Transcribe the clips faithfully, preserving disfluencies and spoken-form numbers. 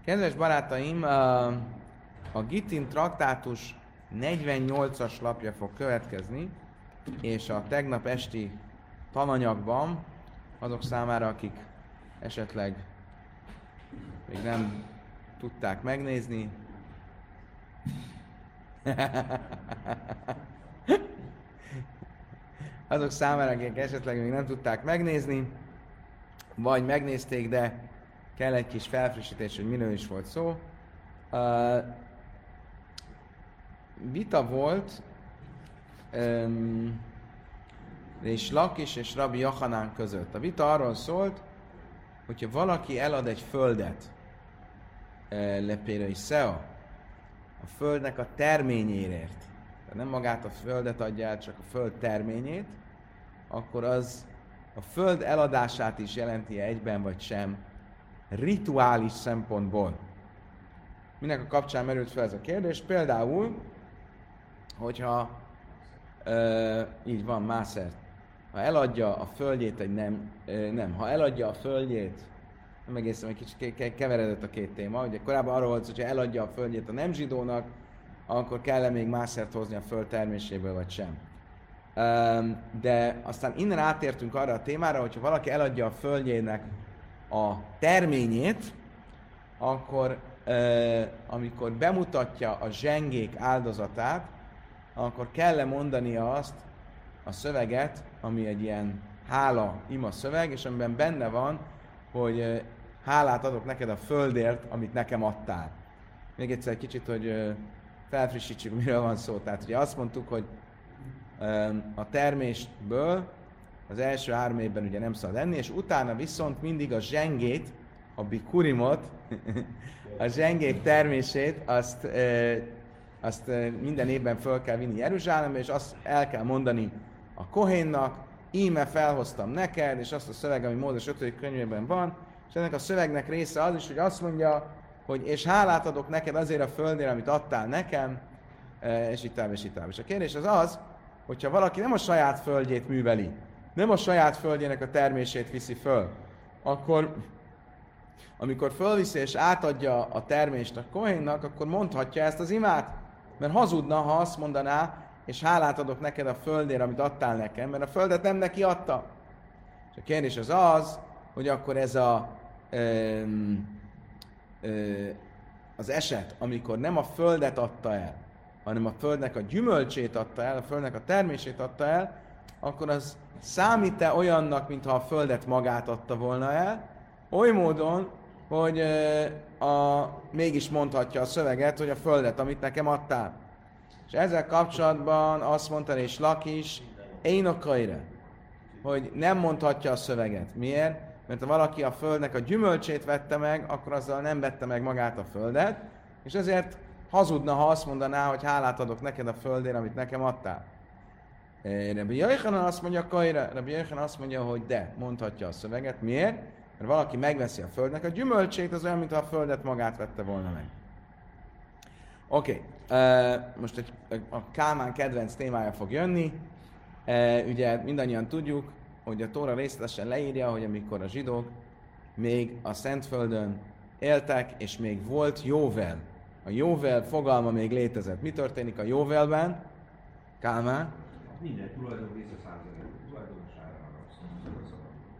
Kedves barátaim, a, a Gittin traktátus negyvennyolcas lapja fog következni, és a tegnap esti tananyagban azok számára, akik esetleg még nem tudták megnézni, azok számára, akik esetleg még nem tudták megnézni, vagy megnézték, de kell egy kis felfrissítés, hogy miről is volt szó. Uh, vita volt um, és Lakis és Rabbi Jochanán között. A vita arról szólt, hogyha valaki elad egy földet uh, lepére is szea, a földnek a terményérért, tehát nem magát a földet adja el, csak a föld terményét, akkor az a föld eladását is jelenti egyben vagy sem, rituális szempontból. Minek a kapcsán merült fel ez a kérdés? Például, hogyha ö, így van, mászert, ha eladja a földjét egy nem, ö, nem, ha eladja a földjét, nem egészen, egy kicsit keveredett a két téma, ugye korábban arról volt, hogy ha eladja a földjét a nem zsidónak, akkor kell-e még mászert hozni a föld terméséből, vagy sem. Ö, de aztán innen átértünk arra a témára, hogyha valaki eladja a földjének a terményét, akkor euh, amikor bemutatja a zsengék áldozatát, akkor kell mondania azt a szöveget, ami egy ilyen hála ima szöveg, és amiben benne van, hogy euh, hálát adok neked a földért, amit nekem adtál. Még egyszer egy kicsit, hogy euh, felfrissítsük, miről van szó. Tehát ugye azt mondtuk, hogy euh, a termésből az első három évben ugye nem szabad enni, és utána viszont mindig a zsengét, a bikurimot, a zsengék termését, azt, e, azt e, minden évben föl kell vinni Jeruzsálembe, és azt el kell mondani a kohénnak, íme felhoztam neked, és azt a szöveg, ami Mózes ötödik könyvében van, és ennek a szövegnek része az is, hogy azt mondja, hogy és hálát adok neked azért a földért, amit adtál nekem, e, és itt tovább, és itt tovább. És a kérdés az az, hogyha valaki nem a saját földjét műveli, nem a saját földjének a termését viszi föl, akkor amikor fölviszi és átadja a termést a kohénnak, akkor mondhatja ezt az imát, mert hazudna, ha azt mondaná, és hálát adok neked a földért, amit adtál nekem, mert a földet nem neki adta. És a kérdés az az, hogy akkor ez a, ö, ö, az eset, amikor nem a földet adta el, hanem a földnek a gyümölcsét adta el, a földnek a termését adta el, akkor az számít-e olyannak, mintha a földet magát adta volna el, oly módon, hogy a, a, mégis mondhatja a szöveget, hogy a földet, amit nekem adtál. És ezzel kapcsolatban azt mondta és Lakis, én okaire, hogy nem mondhatja a szöveget. Miért? Mert ha valaki a földnek a gyümölcsét vette meg, akkor azzal nem vette meg magát a földet, és ezért hazudna, ha azt mondaná, hogy hálát adok neked a földért, amit nekem adtál. Rabbi Yochanan azt mondja, Kaira, Rabbi Yochanan azt mondja, hogy de, mondhatja a szöveget. Miért? Mert valaki megveszi a földnek a gyümölcsét, az olyan, mintha a földet magát vette volna meg. Oké, okay. uh, most egy, a Kálmán kedvenc témája fog jönni. Uh, ugye mindannyian tudjuk, hogy a Tóra részletesen leírja, hogy amikor a zsidók még a Szentföldön éltek, és még volt jóvel. A jóvel fogalma még létezett. Mi történik a jóvelben? Kálmán? Minden tulajdon visszaszállítani, tulajdonosára szól.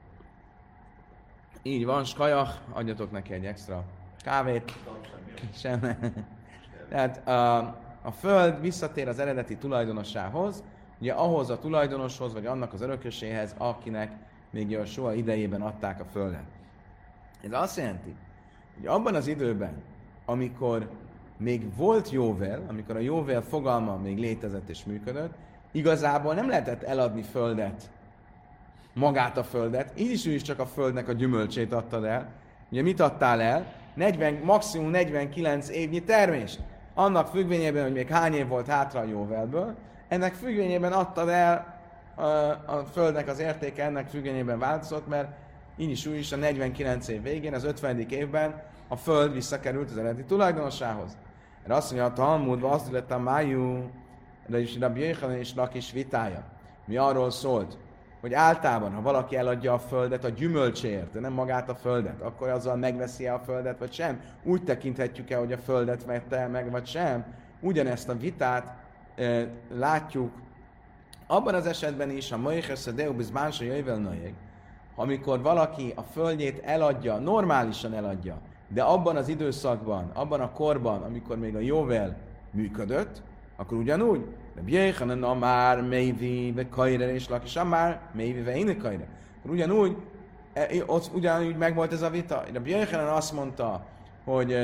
Így van, skajach, adjatok neki egy extra kávét. Sem. Tehát a, a föld visszatér az eredeti tulajdonosához, ugye ahhoz a tulajdonoshoz, vagy annak az örököséhez, akinek még soha idejében adták a földet. Ez azt jelenti, hogy abban az időben, amikor még volt jóvel, amikor a jóvel fogalma még létezett és működött, igazából nem lehetett eladni földet, magát a földet, így is ő is csak a földnek a gyümölcsét adtad el. Ugye mit adtál el? negyven, maximum negyvenkilenc évnyi termést. Annak függvényében, hogy még hány év volt hátra a jóvelből, ennek függvényében adtad el a, a földnek az értéke, ennek függvényében változott, mert így is úgy is a negyvenkilenc év végén, az ötvenedik évben a föld visszakerült az eredeti tulajdonosához. Erre azt mondja, a Talmudban azt illetve a májú, de is Rabbi Yochanan és Lakis vitája. Mi arról szólt, hogy általában, ha valaki eladja a földet a gyümölcséért, de nem magát a földet, akkor azzal megveszi a földet, vagy sem? Úgy tekinthetjük-e, hogy a földet vette el meg, vagy sem? Ugyanezt a vitát e, látjuk abban az esetben is, a Moiches a Deubis Bánsa Jöjvel Nöjeg, amikor valaki a földjét eladja, normálisan eladja, de abban az időszakban, abban a korban, amikor még a jóvel működött, akkor ugyanúgy, de Bjéhanen a már mévi, ve kajre és lakis, a már mévi, ve éne kajre. Akkor ugyanúgy, ott ugyanúgy megvolt ez a vita. De Bjéhanen azt mondta, hogy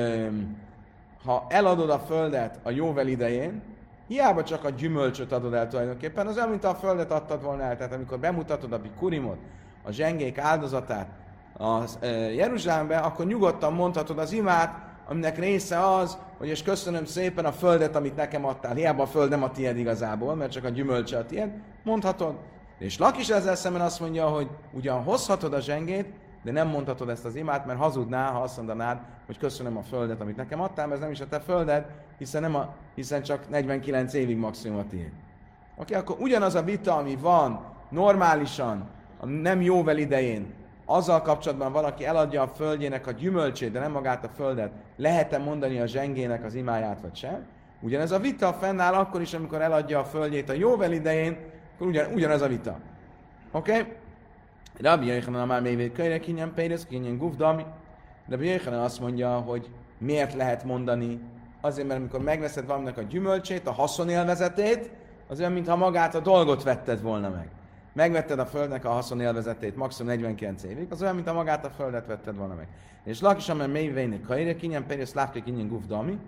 ha eladod a földet a jóvel idején, hiába csak a gyümölcsöt adod el tulajdonképpen, az olyan, mint a földet adtad volna el. Tehát amikor bemutatod a bikurimot, a zsengék áldozatát a Jeruzsálembe, akkor nyugodtan mondhatod az imát, aminek része az, hogy és köszönöm szépen a földet, amit nekem adtál. Hiába a föld nem a tiéd igazából, mert csak a gyümölcse a tiéd. Mondhatod. És Lakis ezzel szemben azt mondja, hogy ugyan hozhatod a zsengét, de nem mondhatod ezt az imát, mert hazudnál, ha azt mondanád, hogy köszönöm a földet, amit nekem adtál, mert ez nem is a te földed, hiszen, nem a, hiszen csak negyvenkilenc évig maximum a tiéd. Oké, akkor ugyanaz a vita, ami van normálisan, a nem jóvel idején, azzal kapcsolatban valaki eladja a földjének a gyümölcsét, de nem magát a földet, lehet-e mondani a zsengének az imáját, vagy sem? Ugyanez a vita fennáll akkor is, amikor eladja a földjét a jóvel idején, akkor ugyan, ugyanez a vita. Oké? Okay? Rabbi Yochanan már még kölyre kinyen pénz, kinyen gufdami. Rabbi Yochanan azt mondja, hogy miért lehet mondani, azért, mert amikor megveszed valaminek a gyümölcsét, a haszonélvezetét, az olyan, mintha magát a dolgot vetted volna meg. Megvetted a földnek a haszonélvezetét maximum negyvenkilenc évig, az olyan, mint a magát a földet vetted volna meg. És Lakis, amely mély vének kajre, kinyen pénz, szlávke kinyen gufdami.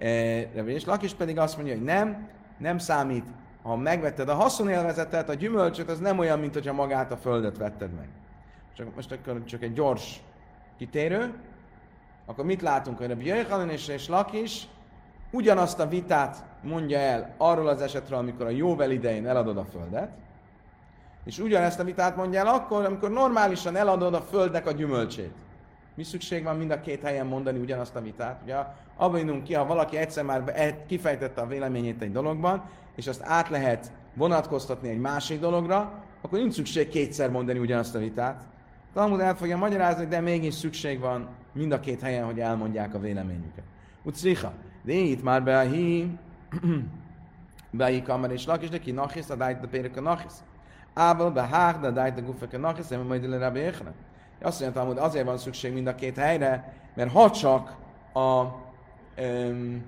És Lakis pedig azt mondja, hogy nem, nem számít, ha megvetted a haszonélvezetet, a gyümölcsöt, az nem olyan, mint hogyha magát a földet vetted meg. Csak, most akkor csak egy gyors kitérő. Akkor mit látunk, hogy Rabbi Yochanan és, és Lakis ugyanazt a vitát mondja el arról az esetről, amikor a jóvel idején eladod a földet, és ugyanezt a vitát mondja el akkor, amikor normálisan eladod a földnek a gyümölcsét. Mi szükség van mind a két helyen mondani ugyanazt a vitát? Ugye abban indulunk ki, ha valaki egyszer már kifejtette a véleményét egy dologban, és azt át lehet vonatkoztatni egy másik dologra, akkor nincs szükség kétszer mondani ugyanazt a vitát. Talmud el fogja magyarázni, de mégis szükség van mind a két helyen, hogy elmondják a véleményüket. Ucricha, de itt már be a hí, be a hí kamar és lakis, de ki nachisz, a dájt a pérek a nachisz. Ával be hák, de a dájt a gufek a nachisz, de majd le Rabbi Yochanan. Azt mondja, hogy azért van szükség mind a két helyre, mert ha csak a, öm,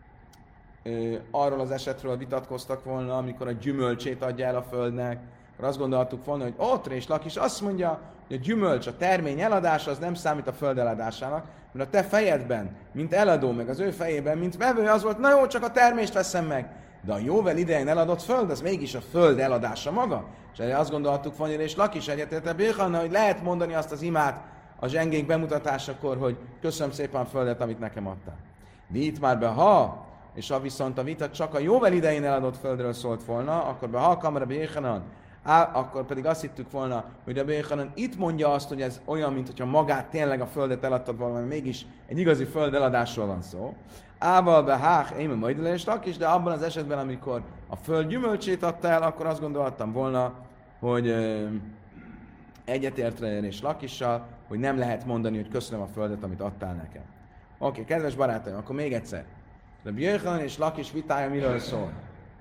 ö, arról az esetről vitatkoztak volna, amikor a gyümölcsét adja el a földnek, akkor azt gondoltuk volna, hogy ott és Lakis azt mondja, hogy a gyümölcs, a termény eladása az nem számít a föld eladásának, mert a te fejedben, mint eladó, meg az ő fejében, mint vevő, az volt, na jó, csak a termést veszem meg. De a jóvel idején eladott föld, az mégis a föld eladása maga. És erre azt gondoltuk volna, és Lakis egyetértett Bjéhanna, hogy lehet mondani azt az imát a zsengék bemutatásakor, hogy köszönöm szépen a földet, amit nekem adtál. Itt már be, ha, és ha viszont a vita csak a jóvel idején eladott földről szólt volna, akkor be ha kamara Bjéhanan, akkor pedig azt hittük volna, hogy a Bjéhanan itt mondja azt, hogy ez olyan, mint hogyha magát tényleg a földet eladtad volna, mert mégis egy igazi föld eladásról van szó. Ával be hák, én majd le és Lakis, de abban az esetben, amikor a föld gyümölcsét adta el, akkor azt gondoltam volna, hogy egyetértre és Lakissal, hogy nem lehet mondani, hogy köszönöm a földet, amit adtál nekem. Oké, okay, kedves barátaim, akkor még egyszer. De Bjéhanan és Lakis vitája miről szól?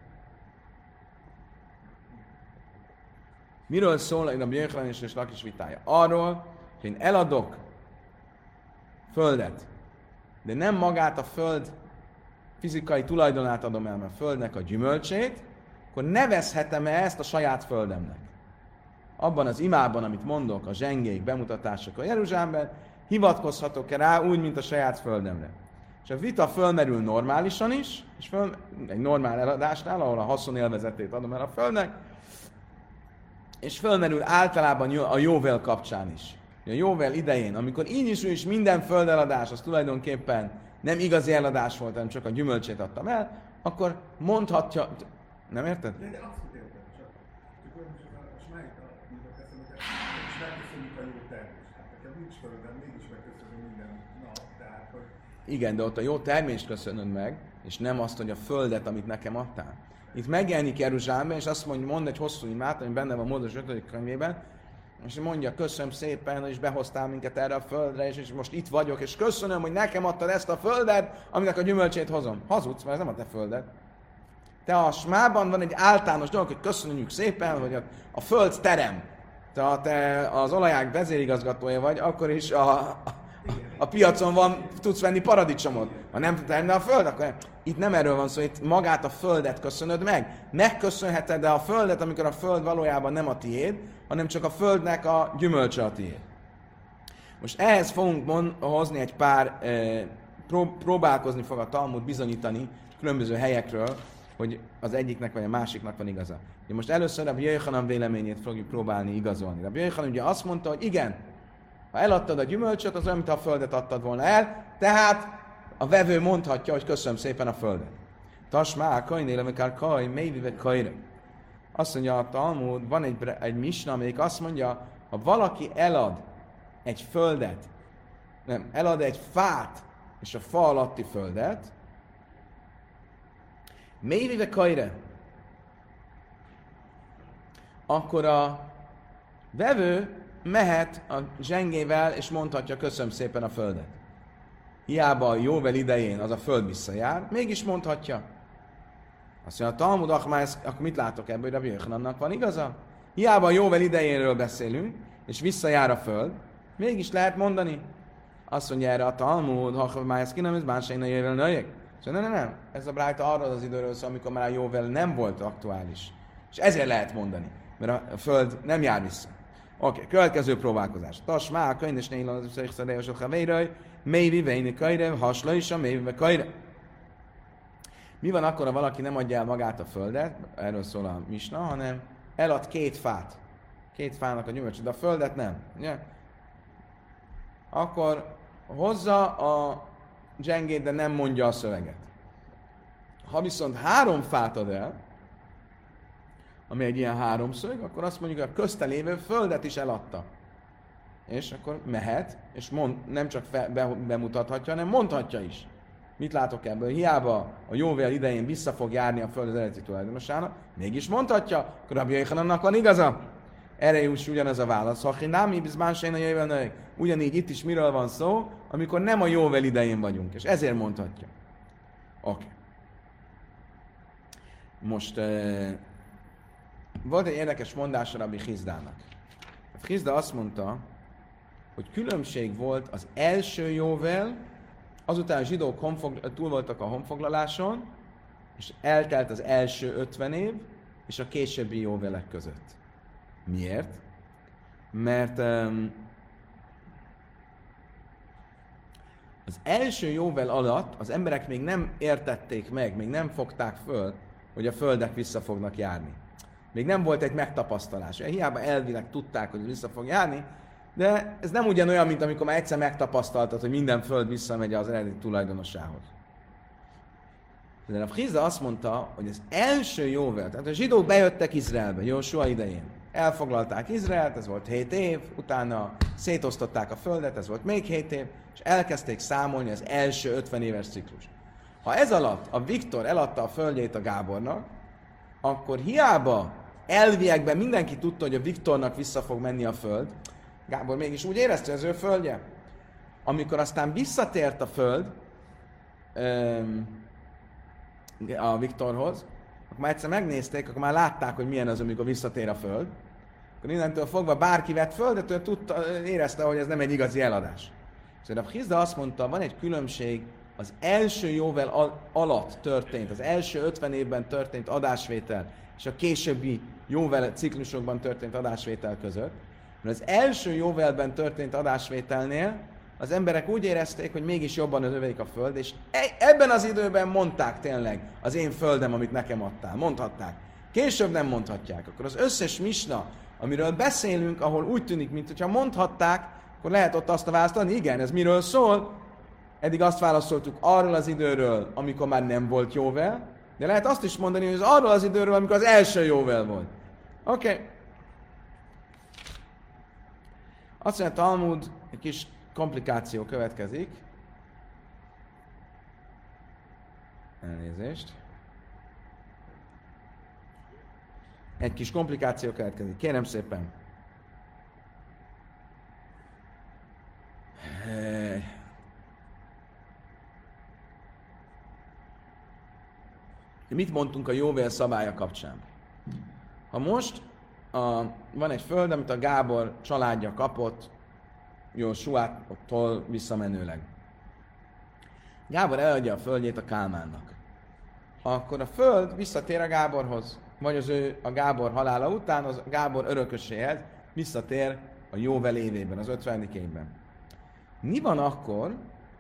Miről szól a Bjéhanan és Lakis vitája? Arról, hogy én eladok földet, de nem magát a föld fizikai tulajdonát adom el, mert a földnek a gyümölcsét, akkor nevezhetem-e ezt a saját földemnek? Abban az imában, amit mondok, a zsengék bemutatások a Jeruzsálemben, hivatkozhatok-e rá úgy, mint a saját földemre? És a vita fölmerül normálisan is, és föl, egy normál eladásnál, ahol a haszonélvezetét adom el a földnek, és fölmerül általában a jóvel kapcsán is. A jóvel idején, amikor így is, is minden földeladás, az tulajdonképpen nem igazi eladás volt, hanem csak a gyümölcsét adtam el, akkor mondhatja... Nem érted? De, de abszolút érted, csak, csak olyan, hogy a smájta, mint a teszem, hogy és megköszönjük a jó termést. Hát nekem nincs földem, mégis megköszönöm minden nap, tehát, hogy... Igen, de ott a jó termést köszönöd meg, és nem azt, hogy a földet, amit nekem adtál. itt megjelenik Jeruzsálemben, és azt mondja, mond egy hosszú imát, ami benne van Mózes ötödik könyvében, és mondja, köszönöm szépen, hogy behoztál minket erre a földre, és, és most itt vagyok, és köszönöm, hogy nekem adtad ezt a földet, aminek a gyümölcsét hozom. Hazudsz, mert ez nem a te földed. Te a smában van egy általános dolog, hogy köszönjük szépen, hogy a, a föld terem. Te, ha te az olajág vezérigazgatója vagy, akkor is a, a, a piacon van, tudsz venni paradicsomot. Ha nem tenne a föld, akkor nem. Itt nem erről van szó, itt magát a földet köszönöd meg. Megköszönheted de a földet, amikor a föld valójában nem a tiéd, hanem csak a földnek a gyümölcse a tiéd. Most ehhez fogunk mond, hozni egy pár, e, pró, próbálkozni fog a Talmud bizonyítani különböző helyekről, hogy az egyiknek vagy a másiknak van igaza. De most először Rabbi Yochanan véleményét fogjuk próbálni igazolni. Rabbi Yochanan ugye azt mondta, hogy igen, ha eladtad a gyümölcsöt, az olyan, mint a földet adtad volna el, tehát a vevő mondhatja, hogy köszönöm szépen a földet. Tasmá, kajnél, amikor kaj, mélyvive kajra. Azt mondja a Talmud, van egy, egy misna, amelyik azt mondja, ha valaki elad egy földet, nem, elad egy fát, és a fa alatti földet, mélyvive kajra, akkor a vevő mehet a zsengével, és mondhatja, köszönöm szépen a földet. Hiába a jóvel idején az a föld visszajár, mégis mondhatja. Azt mondja, a Talmud, akkor mit látok ebből, hogy Rabbi Yochanannak van igaza? Hiába a jóvel idejénről beszélünk, és visszajár a föld, mégis lehet mondani. Azt mondja erre a Talmud, ha már ezt kinem, ez más én a jöjjel nőjek. Szóval nem, nem, nem. Ez a brájta arról az időről szól, amikor már a jóvel nem volt aktuális. És ezért lehet mondani, mert a föld nem jár vissza. Oké, okay, következő próbálkozás. Tas má, könyves nél az összekszedélyos a havéraj, mélyvi vejni kajre, hasla is a mélyvi kajre. Mi van akkor, ha valaki nem adja el magát a földet, erről szól a misna, hanem elad két fát. Két fának a gyümölcsöt, de a földet nem. Ugye? Akkor hozza a zsengét, de nem mondja a szöveget. Ha viszont három fát ad el, ami egy ilyen háromszög, akkor azt mondjuk, hogy a közte lévő földet is eladta. És akkor mehet, és mond, nem csak fe, be, bemutathatja, hanem mondhatja is. Mit látok ebből? Hiába a jóvél idején vissza fog járni a föld az eredeti tulajdonosának, mégis mondhatja, akkor Rabbi Yochanannak van igaza. Erre is ugyanez a válasz. Ha námi bizmán sejn a jöjjön, ugyanígy itt is miről van szó, amikor nem a jóvél idején vagyunk, és ezért mondhatja. Oké. Okay. Most eh, volt egy érdekes mondása Rabbi Hizdának. A Hizda azt mondta, hogy különbség volt az első jóvel, azután a zsidók honfogl- túl voltak a honfoglaláson, és eltelt az első ötven év, és a későbbi jóvelek között. Miért? Mert um, az első jóvel alatt az emberek még nem értették meg, még nem fogták föl, hogy a földek vissza fognak járni. Még nem volt egy megtapasztalás. Hiába elvileg tudták, hogy vissza fog járni, de ez nem ugyanolyan, mint amikor már egyszer megtapasztaltad, hogy minden föld visszamegy az eredeti tulajdonosához. De a Hizda azt mondta, hogy az első jóvel, tehát a zsidók bejöttek Izraelbe, Jósua idején. Elfoglalták Izraelt, ez volt hét év, utána szétosztották a földet, ez volt még hét év, és elkezdték számolni az első ötven éves ciklus. Ha ez alatt a Viktor eladta a földjét a Gábornak, akkor hiába elviekben mindenki tudta, hogy a Viktornak vissza fog menni a föld, Gábor mégis úgy érezte, hogy az ő földje. Amikor aztán visszatért a föld a Viktorhoz, akkor már egyszer megnézték, akkor már látták, hogy milyen az, amikor visszatér a föld. Akkor innentől fogva bárki vett földet, ő tudta, érezte, hogy ez nem egy igazi eladás. Szóval a Hizda azt mondta, van egy különbség az első jóvel al- alatt történt, az első ötven évben történt adásvétel, és a későbbi jóvel ciklusokban történt adásvétel között. Mert az első jóvelben történt adásvételnél az emberek úgy érezték, hogy mégis jobban az övék a föld, és e- ebben az időben mondták tényleg az én földem, amit nekem adtál. Mondhatták. Később nem mondhatják. Akkor az összes misna, amiről beszélünk, ahol úgy tűnik, mintha mondhatták, akkor lehet ott azt a választ adni, igen, ez miről szól? Eddig azt válaszoltuk arról az időről, amikor már nem volt jóvel, de lehet azt is mondani, hogy az arról az időről, amikor az első jóvel volt. Oké. Okay. Azt mondja, Talmud, egy kis komplikáció következik. Elnézést. egy kis komplikáció következik. Kérem szépen. Mit mondtunk a jóvér szabálya kapcsán? Ha most a, van egy föld, amit a Gábor családja kapott, Jósuától visszamenőleg. Gábor eladja a földjét a Kálmánnak. Akkor a föld visszatér a Gáborhoz, vagy az ő, a Gábor halála után, az Gábor örököséhez visszatér a jóvel évében, az ötvenedik évben. Mi van akkor,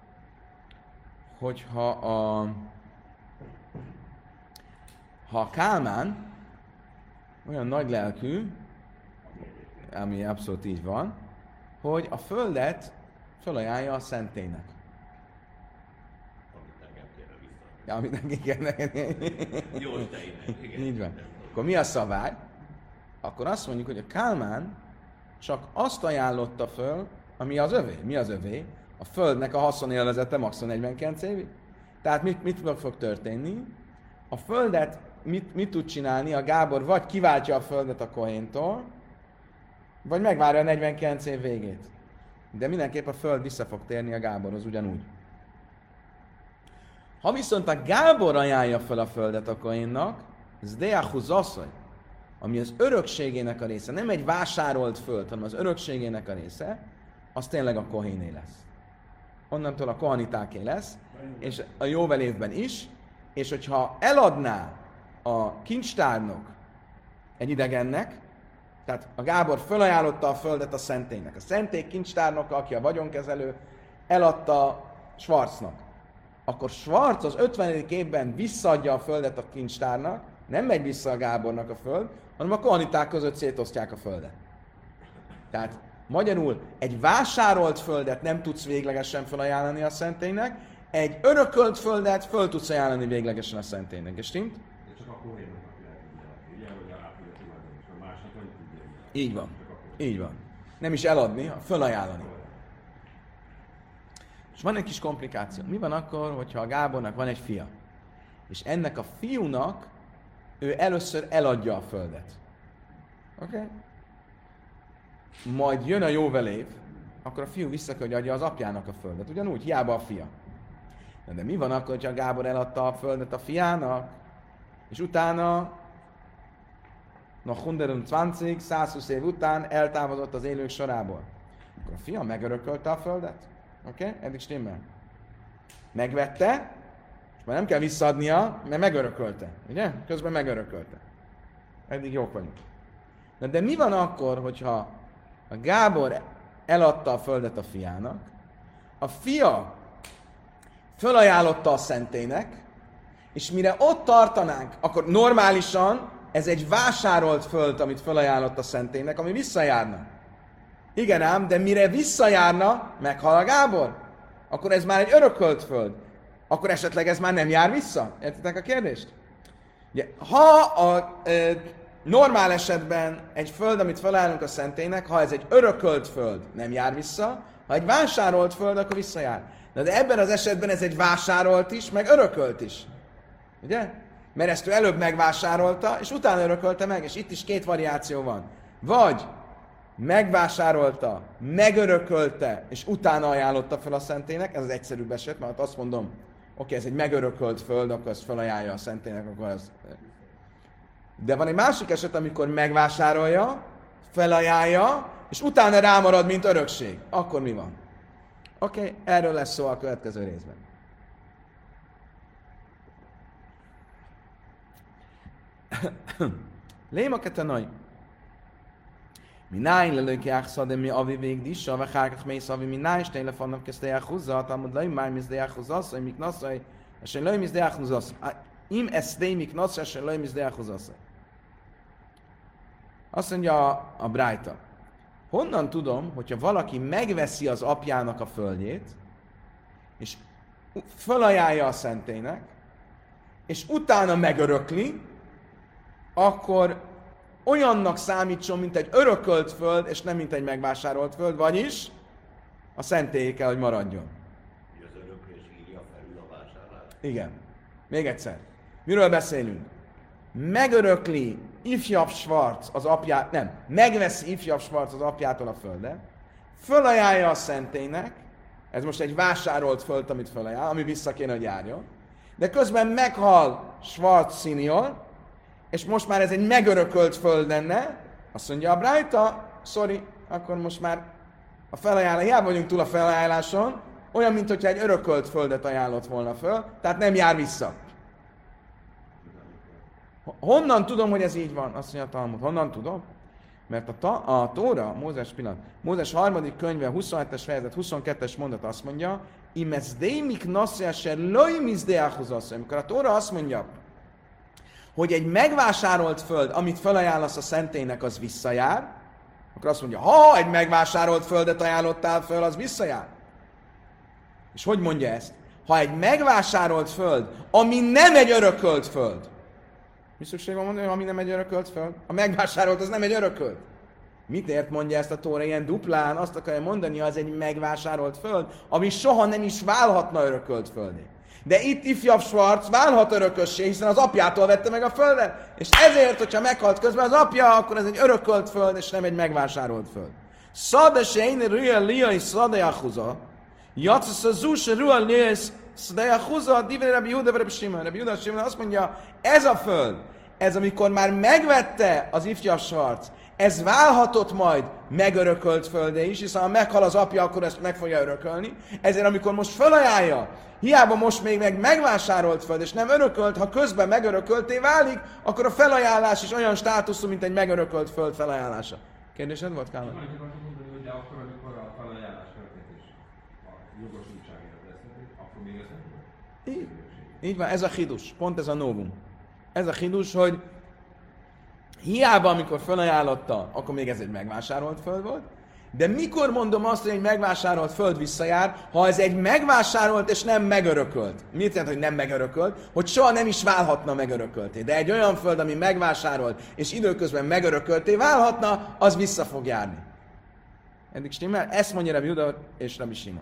hogyha a, ha a Kálmán olyan nagy lelkű, ami abszolút így van, hogy a földet felajánlja a szentélynek. Ja, amit neki kell neked. Jó tejnek, igen. Így van. Akkor mi a szabály? Akkor azt mondjuk, hogy a Kálmán csak azt ajánlotta föl, ami az övé. Mi az övé? A földnek a haszonélvezete maximum negyvenkilenc évig. Tehát mit, mit fog történni? A földet mit, mit tud csinálni? A Gábor vagy kiváltja a földet a Kohéntól, vagy megvárja a negyvenkilenc év végét. De mindenképp a föld vissza fog térni a Gáborhoz ugyanúgy. Ha viszont a Gábor ajánlja fel a földet a Kohénnak, Zdeachuz asszony, ami az örökségének a része, nem egy vásárolt föld, hanem az örökségének a része, az tényleg a Kohéné lesz. Onnantól a kohanitáké lesz, és a jóvel évben is, és hogyha eladná a kincstárnok egy idegennek, tehát a Gábor felajánlotta a földet a szentélynek. A szentély kincstárnoka, aki a vagyonkezelő, eladta Schwarznak. Akkor Schwarz az ötvenedik évben visszaadja a földet a kincstárnak, nem megy vissza a Gábornak a föld, hanem a kohaniták között szétosztják a földet. Tehát magyarul egy vásárolt földet nem tudsz véglegesen felajánlani a szentélynek, egy örökölt földet föl tudsz ajánlani véglegesen a szentélynek. És stimmt? De csak a Kohénnak lehet tudni, ugye, hogy átadja a tulajdonos, a másnak nem tudja. Így van. Így van. Nem is eladni, fölajánlani. És van egy kis komplikáció. Mi van akkor, hogyha a Gábornak van egy fia? És ennek a fiúnak ő először eladja a földet. Oké? Okay? Majd jön a jóvelév, akkor a fiú vissza kell, hogy adja az apjának a földet. Ugyanúgy, hiába a fia. De, de mi van akkor, hogyha a Gábor eladta a földet a fiának, és utána, na hundertszázhúsz, százhúsz év után eltávozott az élők sorából. Akkor a fia megörökölte a földet. Oké? Okay? Eddig stimmel. Megvette, és már nem kell visszaadnia, mert megörökölte. Ugye? Közben megörökölte. Eddig jók vagyunk. Na de mi van akkor, hogyha a Gábor eladta a földet a fiának, a fia fölajánlotta a szentélynek, és mire ott tartanánk, akkor normálisan ez egy vásárolt föld, amit fölajánlott a szentélynek, ami visszajárna. Igen ám, de mire visszajárna, meghal a Gábor, akkor ez már egy örökölt föld. Akkor esetleg ez már nem jár vissza? Értitek a kérdést? Ugye, ha a e, normál esetben egy föld, amit felajánlunk a szentélynek, ha ez egy örökölt föld, nem jár vissza, ha egy vásárolt föld, akkor visszajár. Na de ebben az esetben ez egy vásárolt is, meg örökölt is. Ugye? Mert ezt ő előbb megvásárolta, és utána örökölte meg, és itt is két variáció van. Vagy megvásárolta, megörökölte, és utána ajánlotta fel a szentélynek, ez az egyszerűbb eset, mert azt mondom, oké, okay, ez egy megörökölt föld, akkor ezt felajánlja a szentélynek, akkor ez... De van egy másik eset, amikor megvásárolja, felajánlja, és utána rámarad, mint örökség. Akkor mi van? Oké, okay, erről lesz szó a következő részben. Léma ketanai. Mináin lelőkiák szade mi avi végdissa, vagy hárkach mész avi mináin, és telefonnak kezdte húzza, talmud lejm már mizdeják húzasz, hogy mik nasszai, és én lejm mizdeják húzasz. Im esztei mik nasszai, és én lejm mizdeják húzasz. Azt mondja a, a Brájta. Honnan tudom, hogyha valaki megveszi az apjának a földjét, és felajánlja a szentélynek, és utána megörökli, akkor olyannak számítson, mint egy örökölt föld, és nem mint egy megvásárolt föld, vagyis a szentélyé kell, hogy maradjon. Az öröklés írja felül a vásárlást. Igen. Még egyszer. Miről beszélünk? megörökli ifjabb Schwarz az apját, nem, megveszi ifjabb Schwarz az apjától a földet, fölajánlja a szentélynek, ez most egy vásárolt föld, amit fölajánl, ami vissza kéne, hogy járjon, de közben meghal Schwarz senior, és most már ez egy megörökölt föld lenne, azt mondja a Brájta, sorry, akkor most már a felajánlás, hiába vagyunk túl a felajánláson, olyan, mint hogyha egy örökölt földet ajánlott volna föl, tehát nem jár vissza. Honnan tudom, hogy ez így van? Azt mondja a Talmud. Honnan tudom? Mert a, ta, a Tóra, Mózes pillanat, Mózes harmadik könyve, huszonhetes fejezet, huszonkettes mondat azt mondja, imez démik nassziáse löjmiz deáhozasz. Amikor a Tóra azt mondja, hogy egy megvásárolt föld, amit felajánlasz a szentélynek, az visszajár, akkor azt mondja, ha egy megvásárolt földet ajánlottál föl, az visszajár. És hogy mondja ezt? Ha egy megvásárolt föld, ami nem egy örökölt föld, mi szükség van mondani, ami nem egy örökölt föld? A megvásárolt, az nem egy örökölt. Mit ért mondja ezt a Tóra ilyen duplán? Azt akarja mondani, az egy megvásárolt föld, ami soha nem is válhatna örökölt földé. De itt ifjabb Schwarz válhat örökössé, hiszen az apjától vette meg a földet. És ezért, hogyha meghalt közben az apja, akkor ez egy örökölt föld, és nem egy megvásárolt föld. Szade se én rüel liai szadajachuza, jatszasz a zúse rüel liai szadajachuza, divre Rabbi Yehuda, Rabbi Shimon. Rabbi Yehuda, Shimon azt mondja, ez a föld, ez amikor már megvette az ifjabb Schwarz, ez válhatott majd megörökölt földé is, hiszen ha meghal az apja, akkor ezt meg fogja örökölni. Ezért amikor most felajánlja, hiába most még meg megvásárolt föld, és nem örökölt, ha közben megörökölté válik, akkor a felajánlás is olyan státuszú, mint egy megörökölt föld felajánlása. Kérdésed volt, Kálmán? Csak annyit akartam mondani, hogy de akkor, amikor a felajánlás történt és a jogosultságért vesztették, akkor még ez nem volt? Így, így van, ez a hidus, pont ez a novum. Ez a hidus, hogy hiába, amikor felajánlotta, akkor még ez egy megvásárolt föld volt, de mikor mondom azt, hogy egy megvásárolt föld visszajár, ha ez egy megvásárolt és nem megörökölt? Mit jelent, hogy nem megörökölt? Hogy soha nem is válhatna megörökölté. De egy olyan föld, ami megvásárolt és időközben megörökölté válhatna, az vissza fog járni. Eddig stimmel? Ezt mondja Rabbi Yehuda és Rabbi Simon.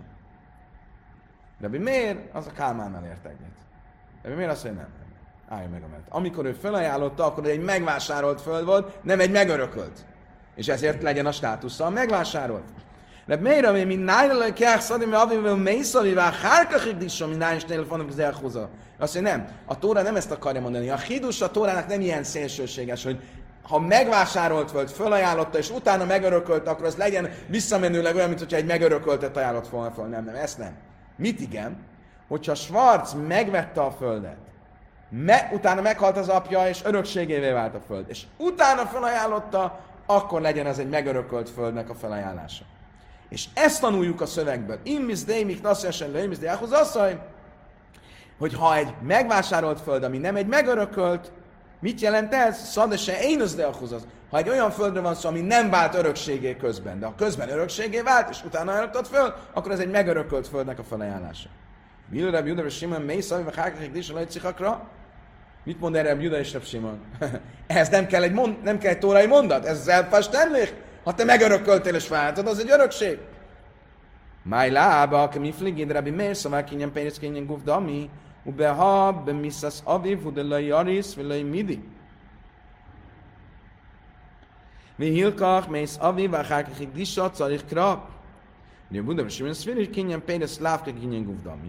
Rabbi Meir, az a Kálmánnal ért egyet. Rabbi Meir azt mondja, nem. Álljon meg a mellett. Amikor ő felajánlotta, akkor egy megvásárolt föld volt, nem egy megörökölt. És ezért legyen a státusza megvásárolt. De miért, ami mint nájra kell szadni, mert avivel mészalivel hárkachig disson, mint nájra telefonom az elhúzza. Azt mondja, nem. A Tóra nem ezt akarja mondani. A hidus a Tórának nem ilyen szélsőséges, hogy ha megvásárolt föld, felajánlotta, és utána megörökölt, akkor az legyen visszamenőleg olyan, mintha egy megörököltet ajánlott volna föl. Nem, nem, ezt nem. Mit igen? Hogyha Schwarz megvette a földet, Me, utána meghalt az apja, és örökségévé vált a föld. És utána felajánlotta, akkor legyen ez egy megörökölt földnek a felajánlása. És ezt tanuljuk a szövegből. Immiz deimik nasszesen le, immiz deához asszony, hogy ha egy megvásárolt föld, ami nem egy megörökölt, mit jelent ez? Szadese én az deához az. Ha egy olyan földről van szó, ami nem vált örökségé közben, de ha közben örökségé vált, és utána ajánlottad föl, akkor ez egy megörökölt földnek a felajánlása. Bílő Rabbi Yehuda és Simon mész, amivel hárkachik dis a lejcikakra. Mit mond erre Rabbi Yehuda és Rabbi Simon? Ehhez nem kell egy, mond, nem kell egy tórai mondat, ez az elfastendlich. Ha te megörököltél és váltod, az egy örökség. Máj lába, aki mi fligid Rabbi Meir, szóval kényen pénz, kényen gufdami, ubeha, bemiszasz aviv, udelai jaris, velai midi. Mi hilkach, mész aviv, hárkachik dis a carich krap. Rabbi Yehuda és Simon szviri, kényen pénz, lávke, kényen gufdami.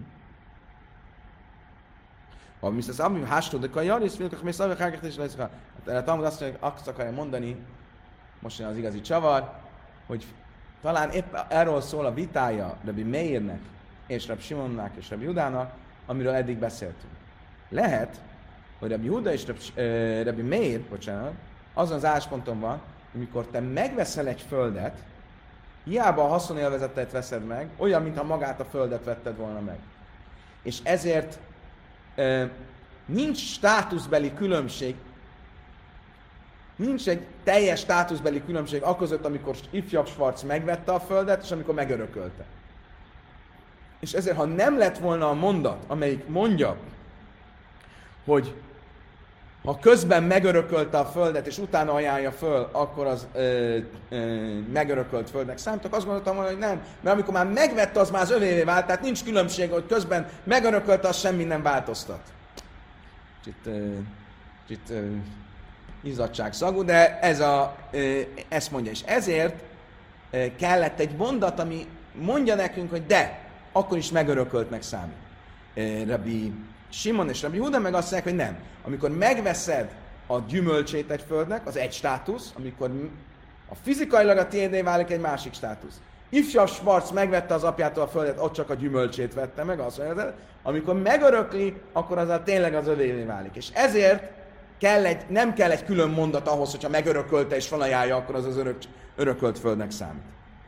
Ha mi az ami hástódik a jaris, vilkach mész avik hágát is lesz. A Talmud azt mondja, azt akarja mondani, most jön az igazi csavar, hogy talán épp erről szól a vitája Rabbi Meirnek, és Rabbi Simonnak, és Rabbi Yehudának, amiről eddig beszéltünk. Lehet, hogy Rabbi Yehuda és Rabbi, uh, Rabbi Meir, bocsánat, azon az állásponton van, amikor te megveszel egy földet, hiába a haszonélvezetet veszed meg, olyan, mintha magát a földet vetted volna meg. És ezért Uh, nincs státuszbeli különbség, nincs egy teljes státuszbeli különbség aközött, amikor ifjabb Schwarz megvette a földet, és amikor megörökölte. És ezért, ha nem lett volna a mondat, amelyik mondja, hogy ha közben megörökölte a földet, és utána ajánlja föl, akkor az ö, ö, megörökölt földnek számítok. Azt gondoltam volna, hogy nem, mert amikor már megvette, az már az övévé vált, tehát nincs különbség, hogy közben megörökölte, az semmi nem változtat. Itt ö, kicsit ö, izzadságszagú, de ez a, ö, ezt mondja. És ezért ö, kellett egy mondat, ami mondja nekünk, hogy de, akkor is megörököltnek számít. Ö, Rabbi Simon és Rabbi Huda meg azt mondják, hogy nem. Amikor megveszed a gyümölcsét egy földnek, az egy státusz, amikor a fizikailag a tiédé válik egy másik státusz. Ifjabb Schwarz megvette az apjától a földet, ott csak a gyümölcsét vette meg, azt mondja, amikor megörökli, akkor az a tényleg az övévé válik. És ezért kell egy, nem kell egy külön mondat ahhoz, hogyha megörökölte és felajánlja, akkor az az örök, örökölt földnek számít.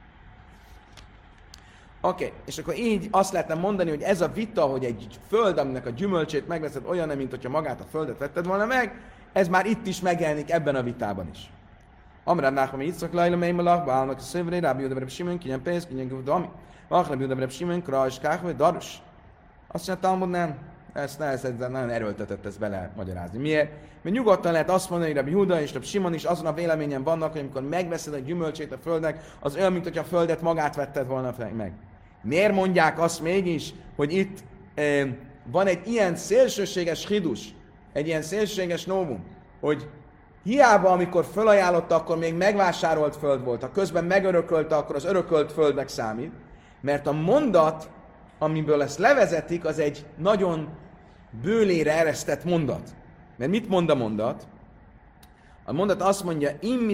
Oké, okay. És akkor így azt lehetne mondani, hogy ez a vita, hogy egy föld, aminek a gyümölcsét megveszed, olyan, mint hogyha magát a földet vetted volna meg, ez már itt is megjelenik ebben a vitában is. Amrán Nachman Yitzchak Laila Meimalach, Bálnak a Szövré, Rabbi Yehuda Reb Simon, Kinyan Pénz, Kinyan Guvdami, Rabbi Yehuda Reb Simon, Kra és Káhve, Darus. Azt mondja, Talmud nem, ezt nehezen, nagyon erőltetett ezt bele magyarázni. Miért? Mert nyugodtan lehet azt mondani, hogy Rabbi Yehuda és Reb Simon is azon a véleményen vannak, hogy amikor megveszed a gyümölcsét a földnek, az olyan, mint hogyha a földet magát vetted volna meg. Miért mondják azt mégis, hogy itt eh, van egy ilyen szélsőséges hidus, egy ilyen szélsőséges novum, hogy hiába, amikor felajánlotta, akkor még megvásárolt föld volt, ha közben megörökölte, akkor az örökölt földnek számít, mert a mondat, amiből ezt levezetik, az egy nagyon bőlére eresztett mondat. Mert mit mond a mondat? A mondat azt mondja,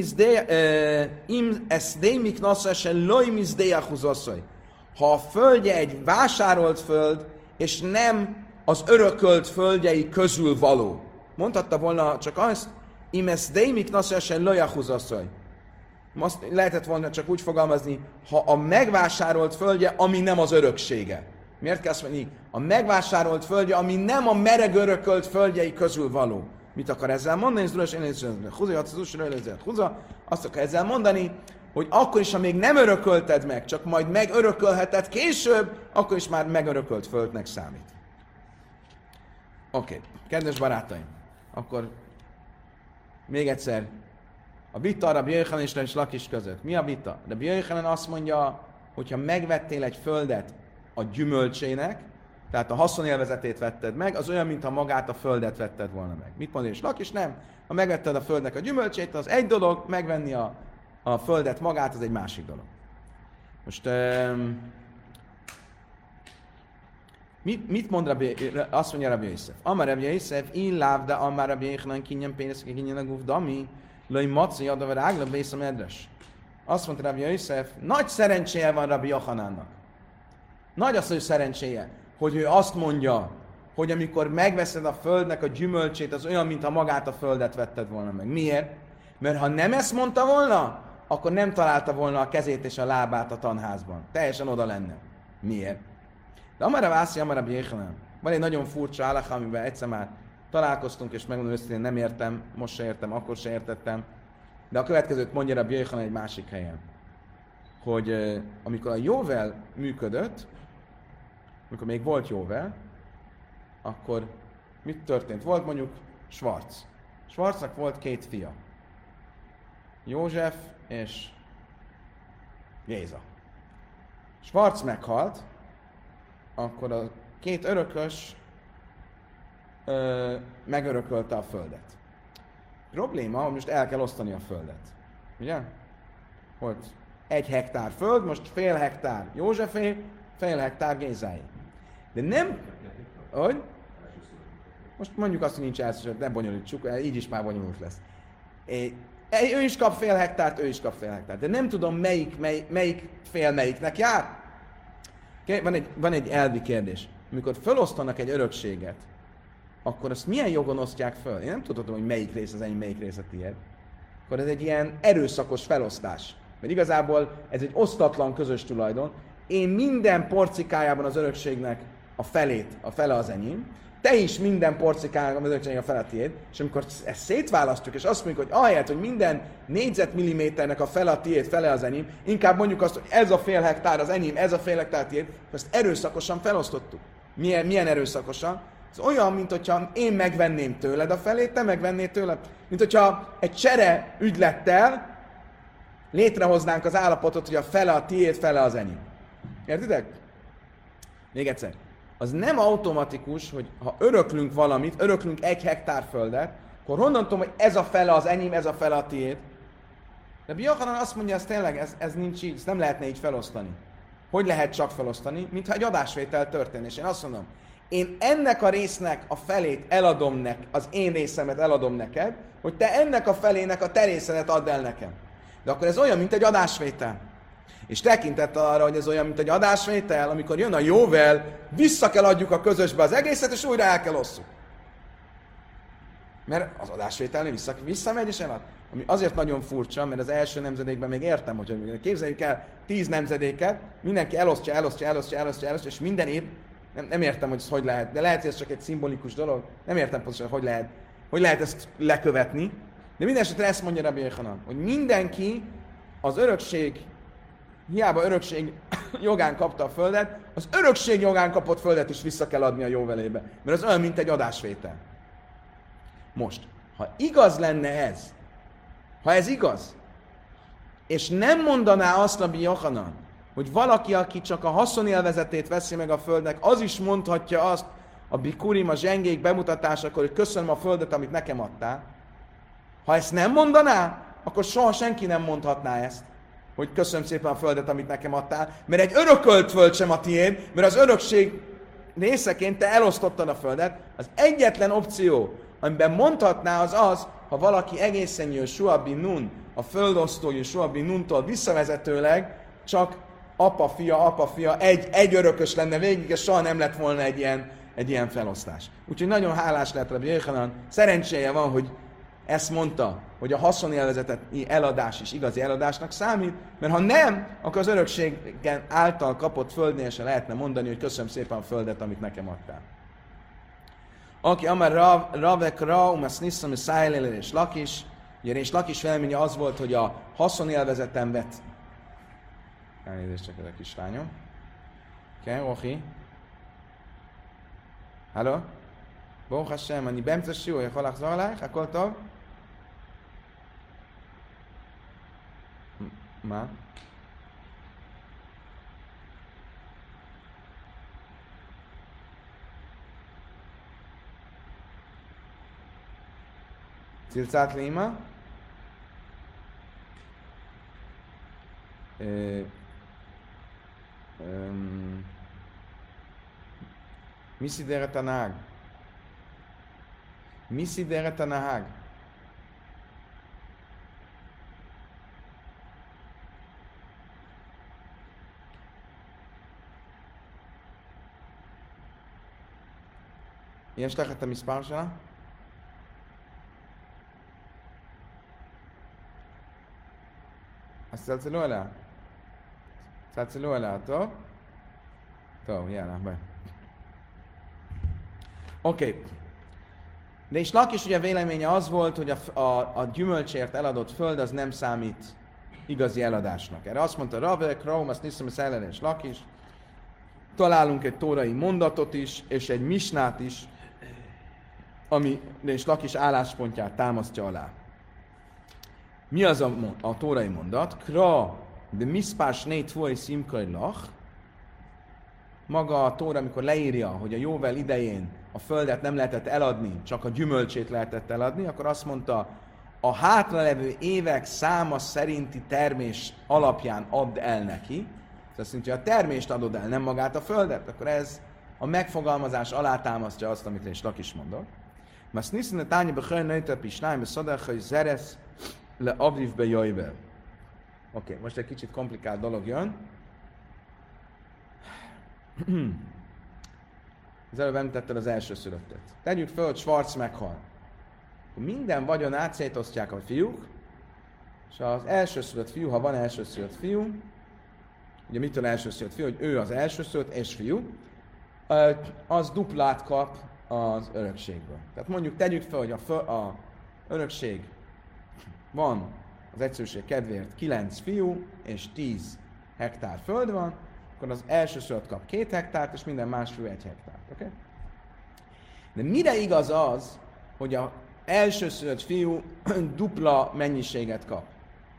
im es démik nasszase loj mizdéjachuzosszoj. Ha a földje egy vásárolt föld, és nem az örökölt földjei közül való. Mondhatta volna csak azt, im es démik nasszase lojachuzosszoj. Azt lehetett volna csak úgy fogalmazni, ha a megvásárolt földje, ami nem az öröksége. Miért kell azt mondani? A megvásárolt földje, ami nem a mereg örökölt földjei közül való. Mit akar ezzel mondani? Azt akar ezzel mondani, hogy akkor is, ha még nem örökölted meg, csak majd megörökölheted később, akkor is már megörökölt földnek számít. Oké, okay. Kedves barátaim, akkor még egyszer, a vita Rabbi Yochanan és Lakish között. Mi a vita? Rabbi Yochanan azt mondja, hogyha megvettél egy földet a gyümölcsének, tehát a haszonélvezetét vetted meg, az olyan, mintha magát a földet vetted volna meg. Mit mond és Lakish? Nem. Ha megvetted a földnek a gyümölcsét, az egy dolog, megvenni a, a földet magát, az egy másik dolog. Most um, mit, mit mond Rabbi, azt mondja Rabbi Yosef? Amar Rabbi Yosef, illávda, amar Rabbi Yochanan kinyen pénzke, kinyen a guvdami, Loi maci adavar ágla bész a medres. Azt mondta Rabbi Yosef, nagy szerencséje van Rabbi Yochanannak. Nagy az, hogy szerencséje, hogy ő azt mondja, hogy amikor megveszed a földnek a gyümölcsét, az olyan, mintha magát a földet vetted volna meg. Miért? Mert ha nem ezt mondta volna, akkor nem találta volna a kezét és a lábát a tanházban. Teljesen oda lenne. Miért? De amara vászi, amara Rabbi Yochanan. Van egy nagyon furcsa halakha, amiben egyszer már találkoztunk, és megmondom őszintén, nem értem, most se értem, akkor se értettem. De a következőt mondja Rabbi Yochanan egy másik helyen. Hogy uh, amikor a jóvel működött, amikor még volt jóvel, akkor mit történt? Volt mondjuk Schwarz. Schwarznak volt két fia. József és Géza. Schwarz meghalt, akkor a két örökös Ö, megörökölte a földet. Probléma, hogy most el kell osztani a földet. Ugye? Volt egy hektár föld, most fél hektár Józsefé, fél hektár Gézáé. De nem... Hogy? Most mondjuk azt, hogy nincs elsősöd, ne bonyolítsuk, így is már bonyolult lesz. É, ő is kap fél hektárt, ő is kap fél hektárt. De nem tudom, melyik, mely, melyik fél melyiknek jár. Van egy, van egy elvi kérdés. Amikor felosztanak egy örökséget, akkor azt milyen jogon osztják föl? Én nem tudom, hogy melyik rész az enyém, melyik rész a tiéd. Akkor ez egy ilyen erőszakos felosztás. Mert igazából ez egy osztatlan közös tulajdon. Én minden porcikájában az örökségnek a felét, a fele az enyém. Te is minden porcikájában az örökségnek a fele a tiéd. És amikor ezt szétválasztjuk, és azt mondjuk, hogy ahelyett, hogy minden négyzetmilliméternek a fele a tiéd, fele az enyém, inkább mondjuk azt, hogy ez a fél hektár az enyém, ez a fél hektár a tiéd, ezt erőszakosan felosztottuk. Milyen, milyen erőszakosan? Ez olyan, mint hogyha én megvenném tőled a felét, te megvennéd tőled. Mint hogyha egy csere ügylettel létrehoznánk az állapotot, hogy a fele a tiéd, fele az enyém. Értitek? Még egyszer. Az nem automatikus, hogy ha öröklünk valamit, öröklünk egy hektár földet, akkor honnan tudom, hogy ez a fele az enyém, ez a fele a tiéd? Rabbi Yochanan azt mondja, ez tényleg, ez, ez nincs így, ezt nem lehetne így felosztani. Hogy lehet csak felosztani? Mintha egy adásvétel történne. És én azt mondom, én ennek a résznek a felét eladom nek, az én részemet eladom neked, hogy te ennek a felének a te részedet add el nekem. De akkor ez olyan, mint egy adásvétel. És tekintettel arra, hogy ez olyan, mint egy adásvétel, amikor jön a jóvel, vissza kell adjuk a közösbe az egészet, és újra el kell osszuk. Mert az adásvételnél vissza, visszamegy és elad. Ami azért nagyon furcsa, mert az első nemzedékben még értem, hogy képzeljük el tíz nemzedéket, mindenki elosztja, elosztja, elosztja, elosztja, elosztja, és minden év, nem, nem értem, hogy ez hogy lehet, de lehet, hogy ez csak egy szimbolikus dolog, nem értem pontosan, hogy lehet, hogy lehet ezt lekövetni, de minden esetre ezt mondja Rabbi Yochanan, hogy mindenki az örökség, hiába örökség jogán kapta a földet, az örökség jogán kapott földet is vissza kell adni a jóvelébe, mert az olyan, mint egy adásvétel. Most, ha igaz lenne ez, ha ez igaz, és nem mondaná azt Rabbi Yochanan, hogy valaki, aki csak a haszonélvezetét veszi meg a földnek, az is mondhatja azt a bikurim, a zsengék bemutatásakor, hogy köszönöm a földet, amit nekem adtál. Ha ezt nem mondaná, akkor soha senki nem mondhatná ezt, hogy köszönöm szépen a földet, amit nekem adtál, mert egy örökölt föld sem a tiéd, mert az örökség részeként te elosztottad a földet. Az egyetlen opció, amiben mondhatná, az az, ha valaki egészen jön Suabi Nun, a földosztói Suabi Nuntól visszavezetőleg, csak apa, fia, apa, fia, egy, egy örökös lenne végig, és soha nem lett volna egy ilyen, egy ilyen felosztás. Úgyhogy nagyon hálás lett Rabbi Yochanan. Szerencséje van, hogy ezt mondta, hogy a haszonélvezeteti eladás is igazi eladásnak számít, mert ha nem, akkor az örökségen által kapott földnél se lehetne mondani, hogy köszönöm szépen a földet, amit nekem adtál. Aki amár Ravek Raum, azt niszom, hogy Szájlél és Lakis, ugye és Lakis véleménye az volt, hogy a haszonélvezeten vett. Elnézést, csak ez a kislányom. Oké, okay, oké. Halló? Baruch Hashem, אני באמצע שיעור, יכול לחזור עלייך? הכל טוב? מה? צלצלת לאמא? מי סידר את הנהג? מי סידר את הנהג? יש לך את המספר שלה? אז צלצלו אליה. צלצלו אליה, טוב? טוב, יאללה, ביי. אוקיי. De és Lakis ugye véleménye az volt, hogy a, a, a gyümölcsért eladott föld az nem számít igazi eladásnak. Erre azt mondta Ravek, Raum, azt niszem, hogy ellenes Lakis. Találunk egy tórai mondatot is, és egy misnát is, ami és Lakis álláspontját támasztja alá. Mi az a, a tórai mondat? Kra de miszpás nét fuai szimkai lach. Maga a tóra, amikor leírja, hogy a jóvel idején a földet nem lehetett eladni, csak a gyümölcsét lehetett eladni, akkor azt mondta, a hátralevő évek száma szerinti termés alapján add el neki. Ez azt mondja, hogy a termést adod el, nem magát a földet, akkor ez a megfogalmazás alátámasztja azt, amit én is Lakis mondok. Mert nisztán a tányba hajn nőtep is nájba szadach, hogy zeresz le avivbe jöjjbe. Oké, most egy kicsit komplikált dolog jön. Az előbb említetted az elsőszülöttet. Tegyük föl, hogy Schwarz meghal. Minden vagyonát szétosztják a fiúk, és az elsőszülött fiú, ha van elsőszülött fiú, ugye mitől elsőszülött fiú, hogy ő az elsőszülött és fiú, az duplát kap az örökségből. Tehát mondjuk tegyük fel, hogy a, föl, a örökség van az egyszerűség kedvéért kilenc fiú és tíz hektár föld van, akkor az elsőszülött kap két hektárt, és minden más fiú egy hektárt. Okay? De mire igaz az, hogy az elsőszülött fiú dupla mennyiséget kap?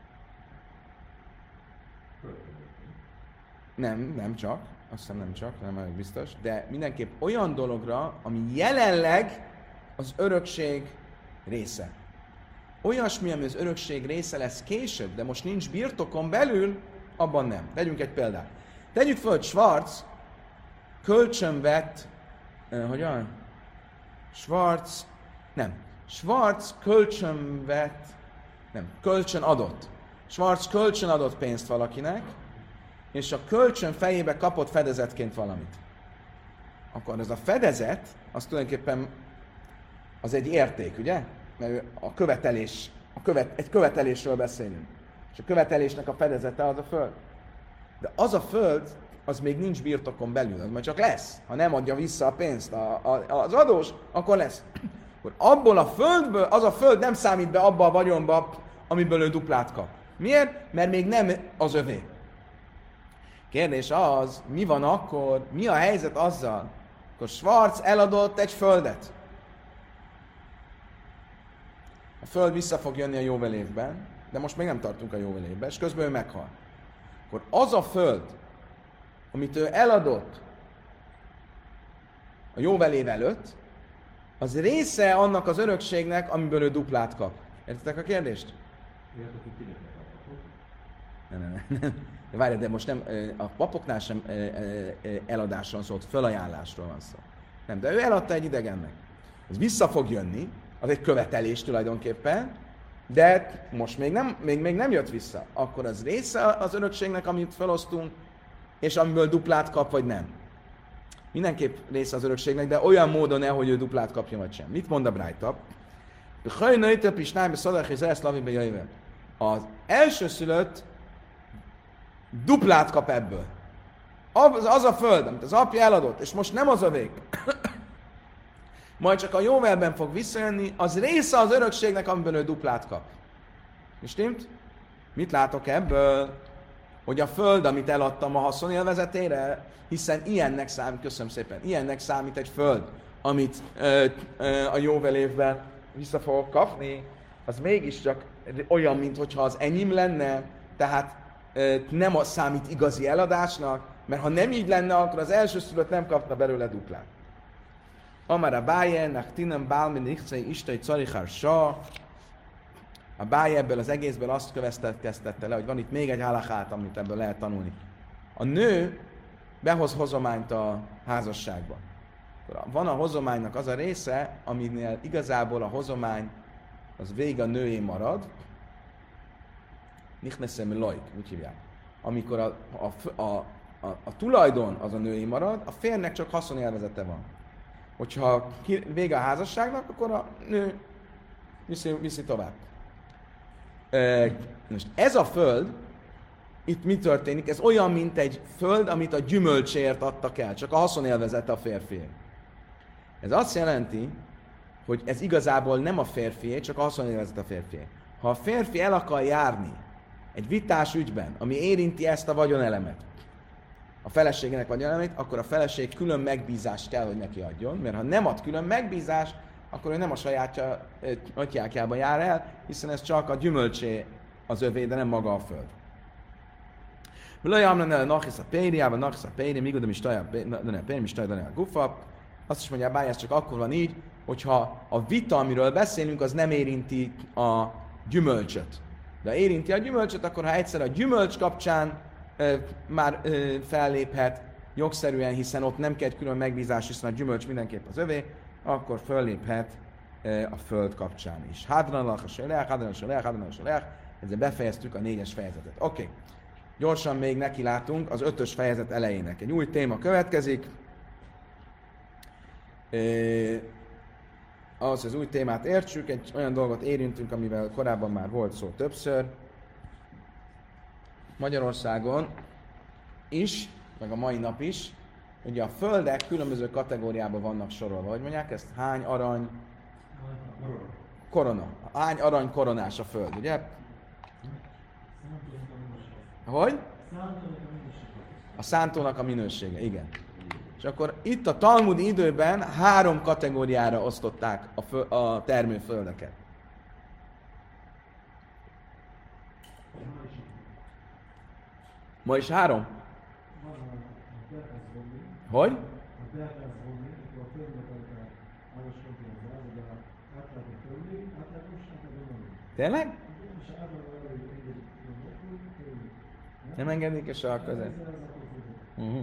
Nem, nem csak. Azt hiszem nem csak, nem vagyok biztos. De mindenképp olyan dologra, ami jelenleg az örökség része. Olyasmi, ami az örökség része lesz később, de most nincs birtokon belül, abban nem. Vegyünk egy példát. Tegyük föl, hogy Schwarz kölcsönvett, uh, hogyan? Schwarz, nem. Schwarz kölcsönvett, nem, kölcsön adott. Schwarz kölcsön adott pénzt valakinek, és a kölcsön fejébe kapott fedezetként valamit. Akkor ez a fedezet, az tulajdonképpen az egy érték, ugye? Mert a követelés, a követ, egy követelésről beszélünk. És a követelésnek a fedezete az a föld. De az a föld, az még nincs birtokon belül, az majd csak lesz. Ha nem adja vissza a pénzt a, a, az adós, akkor lesz. Akkor abból a földből, az a föld nem számít be abba a vagyonba, amiből ő duplát kap. Miért? Mert még nem az övé. Kérdés az, mi van akkor, mi a helyzet azzal, akkor Schwarz eladott egy földet. A föld vissza fog jönni a jóvel évben, de most még nem tartunk a jóvel évben, és közben ő meghal. Akkor az a föld, amit ő eladott a jóvel év előtt, az része annak az örökségnek, amiből ő duplát kap. Értitek a kérdést? Nem, nem, nem. De várj, de most nem, a papoknál sem eladásról szólt, felajánlásról van szó. Nem, de ő eladta egy idegennek. Ez vissza fog jönni, az egy követelés tulajdonképpen, de most még nem, még, még nem jött vissza. Akkor az része az örökségnek, amit felosztunk, és amiből duplát kap, vagy nem. Mindenképp része az örökségnek, de olyan módon el, hogy ő duplát kapja, vagy sem. Mit mond a Brájta? Az elsőszülött duplát kap ebből. Az, az a föld, amit az apja eladott, és most nem az övék. Majd csak a jóvelben fog visszajönni, az része az örökségnek, amiből ő duplát kap. És stimmt? Mit látok ebből? Hogy a föld, amit eladtam a haszonélvezetére, hiszen ilyennek számít, köszönöm szépen, ilyennek számít egy föld, amit ö, ö, a jóvel évben vissza fogok kapni, az mégiscsak olyan, mintha az enyém lenne, tehát ö, nem az számít igazi eladásnak, mert ha nem így lenne, akkor az elsőszülött nem kapna belőle duplát. Amara Báje, Nachtinem Bálmin Ichcei Istai Carichár Sa. A Báje ebből az egészből azt következtette le, hogy van itt még egy halachát, amit ebből lehet tanulni. A nő behoz hozományt a házasságba. Van a hozománynak az a része, aminél igazából a hozomány az végig a nőjé marad. Nichneszem lojk, úgy hívják. Amikor a, a, a, a, a tulajdon az a nőjé marad, a férnek csak haszonélvezete van. Hogyha vége a házasságnak, akkor a nő viszi, viszi tovább. E, most ez a föld, itt mi történik? Ez olyan, mint egy föld, amit a gyümölcsért adtak el, csak a haszonélvezete a férfié. Ez azt jelenti, hogy ez igazából nem a férfié, csak a haszonélvezete a férfié. Ha a férfi el akar járni egy vitás ügyben, ami érinti ezt a vagyonelemet, a feleségének vagyonelemét, akkor a feleség külön megbízást kell, hogy neki adjon, mert ha nem ad külön megbízást, akkor ő nem a sajátja atyákjában jár el, hiszen ez csak a gyümölcsé az övé, de nem maga a föld. Azt is mondja, báj, ez csak akkor van így, hogyha a vita, amiről beszélünk, az nem érinti a gyümölcsöt. De ha érinti a gyümölcsöt, akkor ha egyszer a gyümölcs kapcsán e, már e, felléphet jogszerűen, hiszen ott nem kell külön megbízás, hiszen a gyümölcs mindenképp az övé, akkor fölléphet e, a föld kapcsán is. Hadranalach a seleach, hadranalach a seleach, hadranalach a seleach. Ezzel befejeztük a négyes fejezetet. Oké. Okay. Gyorsan még nekilátunk az ötös fejezet elejének. Egy új téma következik. E, ahhoz, hogy az új témát értsük, egy olyan dolgot érintünk, amivel korábban már volt szó többször. Magyarországon is, meg a mai nap is, ugye a földek különböző kategóriában vannak sorolva. Hogy mondják ezt? Hány arany korona. Hány arany koronás a föld, ugye? Hogy? A szántónak a minősége, igen. És akkor itt a talmudi időben három kategóriára osztották a, fö- a termőföldeket. Ma is három? Hogy? Tényleg? Nem engedik a sark között? Uh-huh.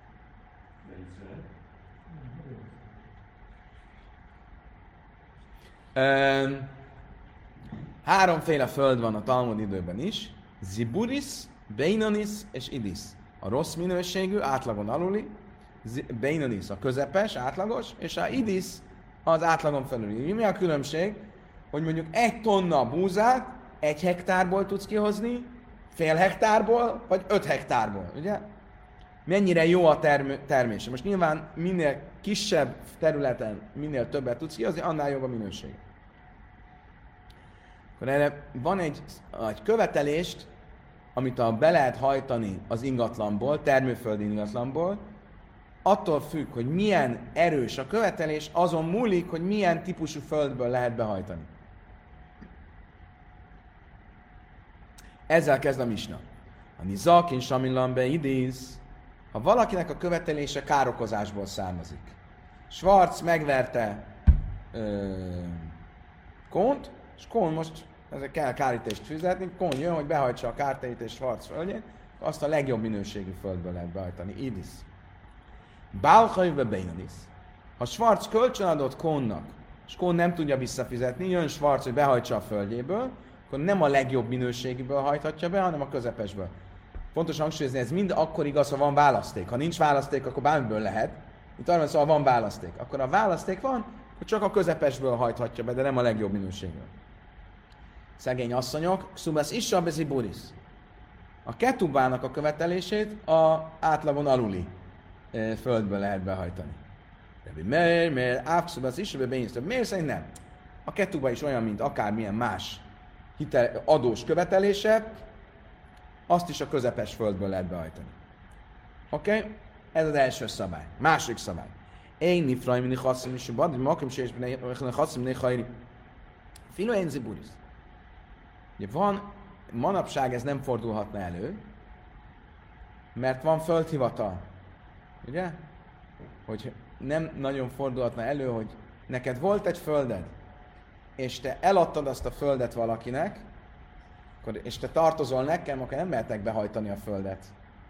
Um, háromféle föld van a Talmud időben is. Ziburis, Beinonis és Idis. A rossz minőségű, átlagon aluli. Beinonis a közepes, átlagos, és a Idis az átlagon felüli. Mi a különbség? Hogy mondjuk egy tonna búzát egy hektárból tudsz kihozni, fél hektárból, vagy öt hektárból, ugye? Mennyire jó a term- termése. Most nyilván minél kisebb területen, minél többet tudsz kihozni, annál jobb a minőség. Akkor erre van egy, egy követelést, amit a be lehet hajtani az ingatlanból, termőföldi ingatlanból, attól függ, hogy milyen erős a követelés, azon múlik, hogy milyen típusú földből lehet behajtani. Ezzel kezd a misna. A nizakin samillan be idéz, ha valakinek a követelése károkozásból származik. Schwarz megverte ö, Kónt, és Kón most ezek kell kárítést fizetni, Kón jön, hogy behajtsa a kártérítést Schwarz földjén, azt a legjobb minőségű földből lehet behajtani. Idis. Bálhajve Beinonis. Ha Schwarz kölcsönadott Kónnak, és Kón nem tudja visszafizetni, jön Schwarz, hogy behajtsa a földjéből, akkor nem a legjobb minőségűből hajthatja be, hanem a közepesből. Fontos hangsúlyozni, ez mind akkor igaz, ha van választék. Ha nincs választék, akkor bármiből lehet. Itt arra szóval van választék. Akkor a választék van, hogy csak a közepesből hajthatja be, de nem a legjobb minőségből. Szegény asszonyok, Xubas Issa Beziburis. A ketubának a követelését a átlagon aluli e, földből lehet behajtani. De miért, miért, Xubas Issa Beziburis. Miért szerint nem? A ketuba is olyan, mint akármilyen más hitel, adós követelése, azt is a közepes földből lehet behajtani. Oké? Okay? Ez az első szabály. Második szabály. Én nifraim minni chasszim is, bad, makim se is chasszim minni hajri. Filo én ziburis. Ugye van, manapság ez nem fordulhatna elő, mert van földhivatal. Ugye? Hogy nem nagyon fordulhatna elő, hogy neked volt egy földed, és te eladtad azt a földet valakinek, akkor, és te tartozol nekem, akkor nem mehetek behajtani a földet.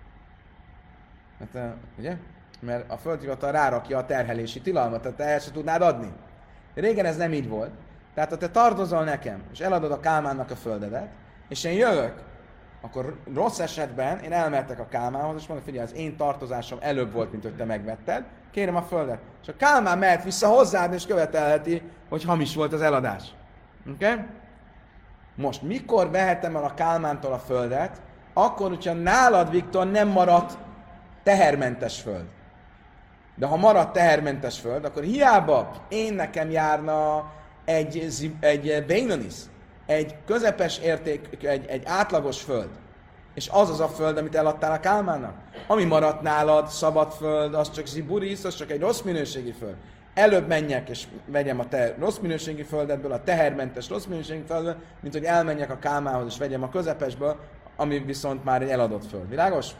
Hát, ugye? Mert a földhivatal rárakja a terhelési tilalmat, tehát te el sem tudnád adni. Régen ez nem így volt. Tehát ha te tartozol nekem, és eladod a Kálmánnak a földedet, és én jövök, akkor rossz esetben én elmehetek a Kálmánhoz, és mondom, figyelj, az én tartozásom előbb volt, mint hogy te megvetted, kérem a földet. És a Kálmán mehet vissza hozzád, és követelheti, hogy hamis volt az eladás. Oké? Okay? Most mikor vehetem el a Kálmántól a földet? Akkor, hogyha nálad, Viktor, nem maradt tehermentes föld. De ha maradt tehermentes föld, akkor hiába én nekem járna egy, egy Beinonis, egy közepes érték, egy, egy átlagos föld, és az az a föld, amit eladtál a Kálmánnak. Ami maradt nálad, szabad föld, az csak ziburis, az csak egy rossz minőségi föld. Előbb menjek és vegyem a te rossz minőségi földedből, a tehermentes rossz minőségi földből, mint hogy elmenjek a Kálmánhoz és vegyem a közepesből, ami viszont már egy eladott föld. Világos?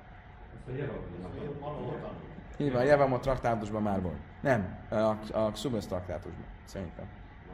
Így van, a Jevamot traktátusban már volt. Nem, a, a Xubas traktátusban, szerintem.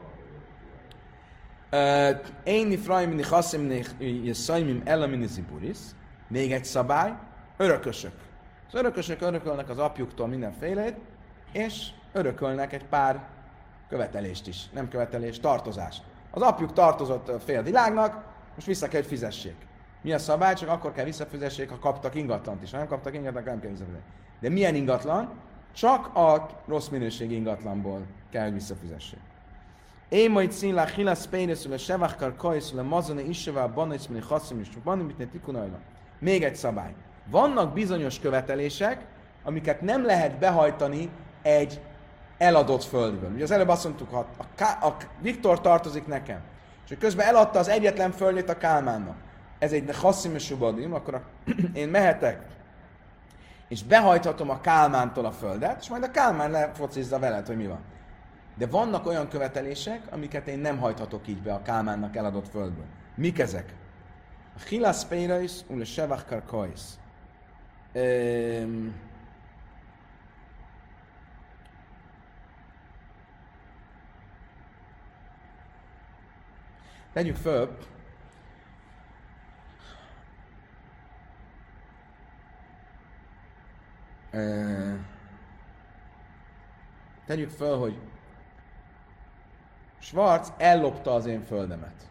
Énni frajmini chaszimni jeszaimim elamini ziburis. Még egy szabály, örökösök. Az örökösök örökölnek az apjuktól mindenfélét, és örökölnek egy pár követelést is. Nem követelést, tartozást. Az apjuk tartozott a fél világnak, most vissza kell, hogy fizessék. Mi a szabály? Csak akkor kell visszafizessék, ha kaptak ingatlant is. Ha nem kaptak ingatlant, nem kell visszafizetni. De milyen ingatlan? Csak a rossz minőségi ingatlanból kell, hogy visszafizessék. Én majd színlá hila szpéneszül a sevakkar kajszül a mazone isevá banajsz mini haszim és banim mitne tikunajla. Még egy szabály. Vannak bizonyos követelések, amiket nem lehet behajtani egy eladott földből. Ugye az előbb azt mondtuk, ha a, Ká- a Viktor tartozik nekem, és közben eladta az egyetlen földjét a Kálmánnak. Ez egy haszim és banim, akkor a, én mehetek, és behajthatom a Kálmántól a földet, és majd a Kálmán lefocizza veled, hogy mi van. De vannak olyan követelések, amiket én nem hajthatok így be a Kálmánnak eladott földből. Mik ezek? A Chilas Peirais, ule Sevach Karkais. Tegyük föl, uh, tegyük föl, hogy Schwarz ellopta az én földemet.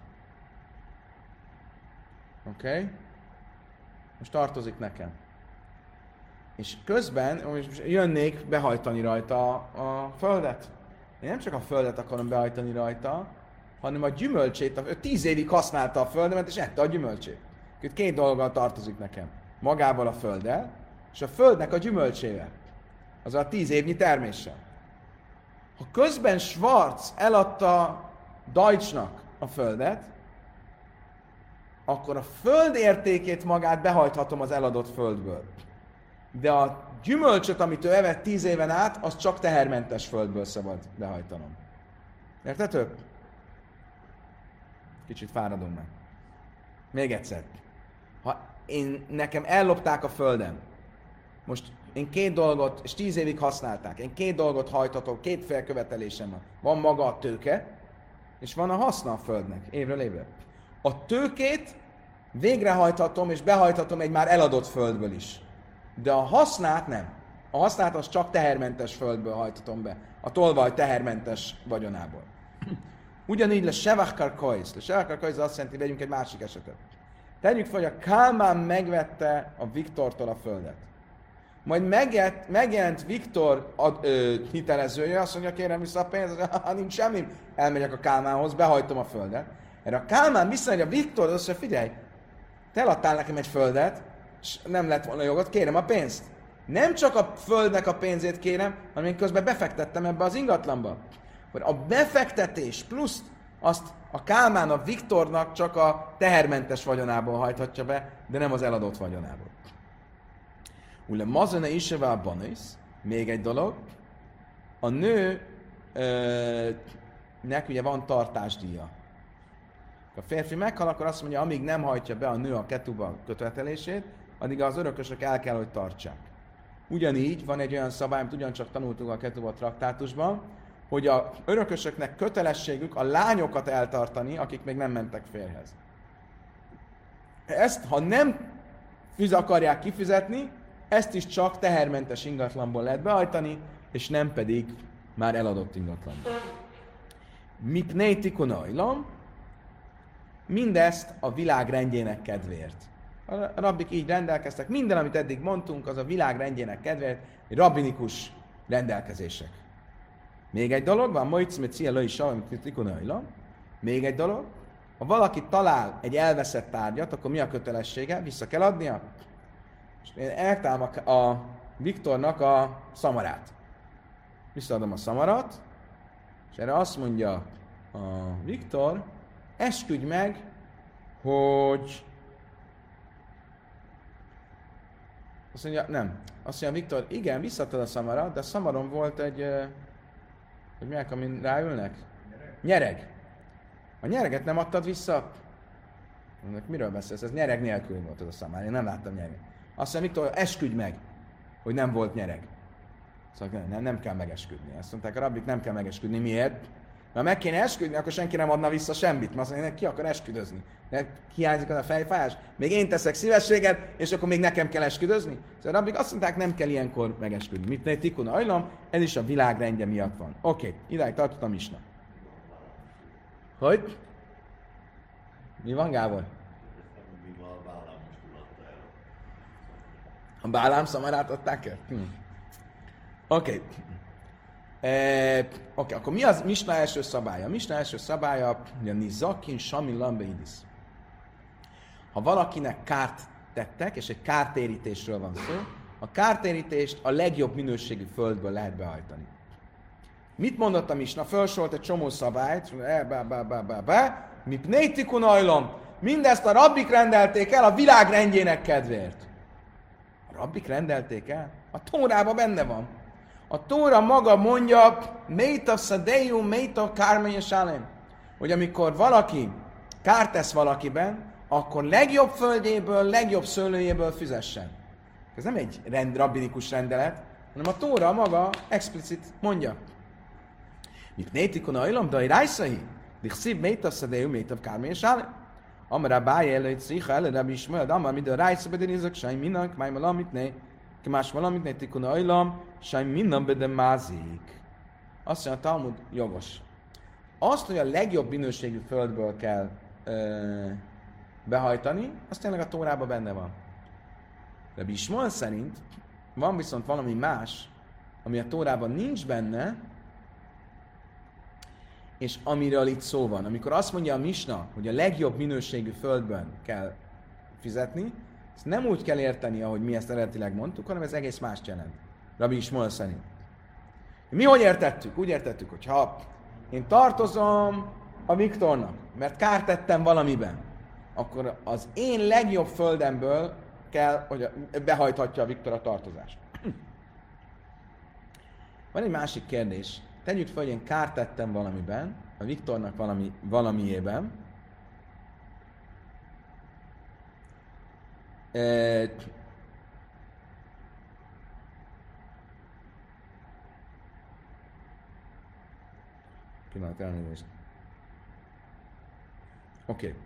Oké? Okay? Most tartozik nekem. És közben most jönnék behajtani rajta a, a földet. Én nem csak a földet akarom behajtani rajta, hanem a gyümölcsét. Ő tíz évig használta a földemet, és ette a gyümölcsét. Itt két dologgal tartozik nekem. Magával a földdel, és a földnek a gyümölcsével. Az a tíz évnyi terméssel. Ha közben Schwarz eladta Deutschnak a földet, akkor a föld értékét magát behajthatom az eladott földből. De a gyümölcsöt, amit ő evett tíz éven át, az csak tehermentes földből szabad behajtanom. Értető? Kicsit fáradom meg. Még egyszer. Ha én, nekem ellopták a földem, most én két dolgot, és tíz évig használták, én két dolgot hajthatok, két felkövetelésem van. Van maga a tőke, és van a haszna a földnek, évről évre. A tőkét végrehajthatom, és behajthatom egy már eladott földből is. De a hasznát nem. A hasznát az csak tehermentes földből hajthatom be. A tolvaj tehermentes vagyonából. Ugyanígy le Sevachkar Kajsz. Le Sevachkar Kajsz azt jelenti, hogy vegyünk egy másik esetet. Tegyük fel, hogy a Kálmán megvette a Viktortól a földet. Majd megjelent, megjelent Viktor ad, ö, hitelezője, azt mondja, kérem vissza a pénzt, ha nincs semmi, elmegyek a Kálmánhoz, behajtom a földet. Erre a Kálmán visszajön, a Viktor azt mondja, figyelj, te eladtál nekem egy földet, és nem lett volna jogot, kérem a pénzt. Nem csak a földnek a pénzét kérem, hanem én közben befektettem ebbe az ingatlanba. Hogy a befektetés plusz azt a Kálmán a Viktornak csak a tehermentes vagyonából hajthatja be, de nem az eladott vagyonából. Ule mazone iseve a banész, még egy dolog, a nő ö, nek ugye van tartásdíja. Ha a férfi meghal, akkor azt mondja, amíg nem hajtja be a nő a ketuba köteletelését, addig az örökösök el kell, hogy tartsák. Ugyanígy van egy olyan szabály, amit ugyancsak tanultuk a ketuba traktátusban, hogy a örökösöknek kötelességük a lányokat eltartani, akik még nem mentek férjhez. Ezt, ha nem fiz akarják kifizetni, ezt is csak tehermentes ingatlanból lehet behajtani, és nem pedig már eladott ingatlanból. Mipnei tikun hajlam, mindezt a világ rendjének kedvéért. A rabbik így rendelkeztek, minden, amit eddig mondtunk, az a világ rendjének kedvéért, rabbinikus rendelkezések. Még egy dolog van, Moitz Mecia Loi Savim tikun hajlam, még egy dolog, ha valaki talál egy elveszett tárgyat, akkor mi a kötelessége? Vissza kell adnia? És én eltálom a, a Viktornak a szamarát. Visszaadom a szamarat, és erre azt mondja a Viktor, esküdj meg, hogy... Azt mondja, nem. Azt mondja Viktor, igen, visszaadtad a szamarat, de a szamaron volt egy... Hogy milyenek, amin ráülnek? Nyereg. Nyereg. A nyereget nem adtad vissza? Mondjuk, miről beszélsz? Ez nyereg nélkül volt az a szamár. Én nem láttam nyereget. Azt mondja, Viktor, esküdj meg, hogy nem volt nyereg. Szóval nem, nem, nem kell megesküdni. Azt mondták, a rabbik, nem kell megesküdni. Miért? Mert meg kéne esküdni, akkor senki nem adna vissza semmit. Mert azt mondja, ki akar esküdözni? Hiányzik az a fejfájás? Még én teszek szívességet, és akkor még nekem kell esküdözni? Szóval a rabbik azt mondták, nem kell ilyenkor megesküdni. Mit ne tikun ajlam, ez is a világ rendje miatt van. Oké, okay, idáig tartott a misna. Hogy? Mi van, Gábor? A Bálám szamarát adták el? Hm. Oké. Okay. E, Oké, okay, akkor mi az misna első szabálya? A misna első szabálya, hogy a nizakin sami lambeidis. Ha valakinek kárt tettek, és egy kártérítésről van szó, a kártérítést a legjobb minőségű földből lehet behajtani. Mit mondott a misna? Fölsorolt egy csomó szabályt, be, be, be, be, be, mi pnétikun ajlom, mindezt a rabbik rendelték el a világ rendjének kedvéért. A rabbik rendelték el? A Tórában benne van. A Tóra maga mondja, Meitav Szadeiu, Meitav Kármei Sálem, hogy amikor valaki kárt tesz valakiben, akkor legjobb földjéből, legjobb szőlőjéből fizessen. Ez nem egy rend, rabbinikus rendelet, hanem a Tóra maga explicit mondja. Mit nétikon ajlom, de rájszai? Dichszív métav szedélyú, métav kármi és állj. Amara báj előtt szíha előre Rabbi Ismael, de amar midő rájsz bedén izak, sajn minnak, máj malamitné, kemás malamitné tikun ajlam, sajn minnan bedén mázik. Azt mondja, a Talmud jogos. Azt, hogy a legjobb minőségű földből kell ö, behajtani, az tényleg a Tórában benne van. Rabbi Ismael szerint van viszont valami más, ami a Tórában nincs benne, és amiről itt szó van. Amikor azt mondja a Misna, hogy a legjobb minőségű földben kell fizetni, ezt nem úgy kell érteni, ahogy mi ezt eredetileg mondtuk, hanem ez egész mást jelent. Rabbi Ismael szerint. Mi hogy értettük? Úgy értettük, hogy ha én tartozom a Viktornak, mert kárt tettem valamiben, akkor az én legjobb földemből kell, hogy behajthatja a Viktor a tartozást. Van egy másik kérdés. Tegyük fel, hogy én kárt tettem valamiben, a Viktornak valami, valamiében. E... Pillanat, elnézést. Oké. Okay.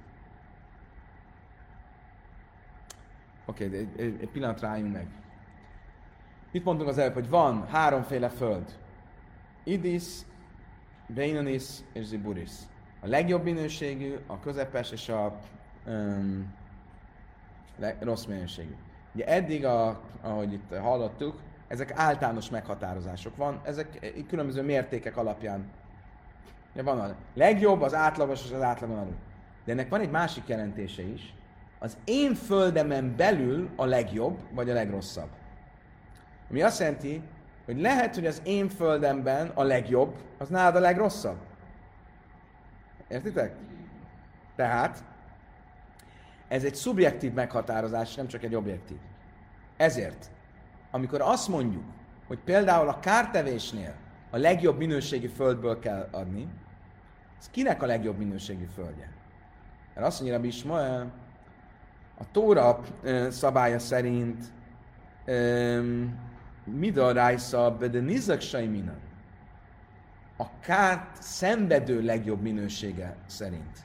Oké, okay, egy, egy, egy pillanat rájunk meg. Itt mondtunk az előbb, hogy van háromféle föld. Idis, Beinonis és Ziburis. A legjobb minőségű, a közepes és a um, le, rossz minőségű. Ugye eddig, a, ahogy itt hallottuk, ezek általános meghatározások van, ezek különböző mértékek alapján. Ugye van a legjobb, az átlagos és az átlagon alul. De ennek van egy másik jelentése is. Az én földemen belül a legjobb, vagy a legrosszabb. Ami azt jelenti, hogy lehet, hogy az én földemben a legjobb, az nálad a legrosszabb. Értitek? Tehát ez egy szubjektív meghatározás, nem csak egy objektív. Ezért, amikor azt mondjuk, hogy például a kártevésnél a legjobb minőségű földből kell adni, ez kinek a legjobb minőségű földje? Mert azt mondja Rabbi Ismael, a Tóra szabálya szerint Mida rájsza, de nizak sajminan. A kárt szenvedő legjobb minősége szerint.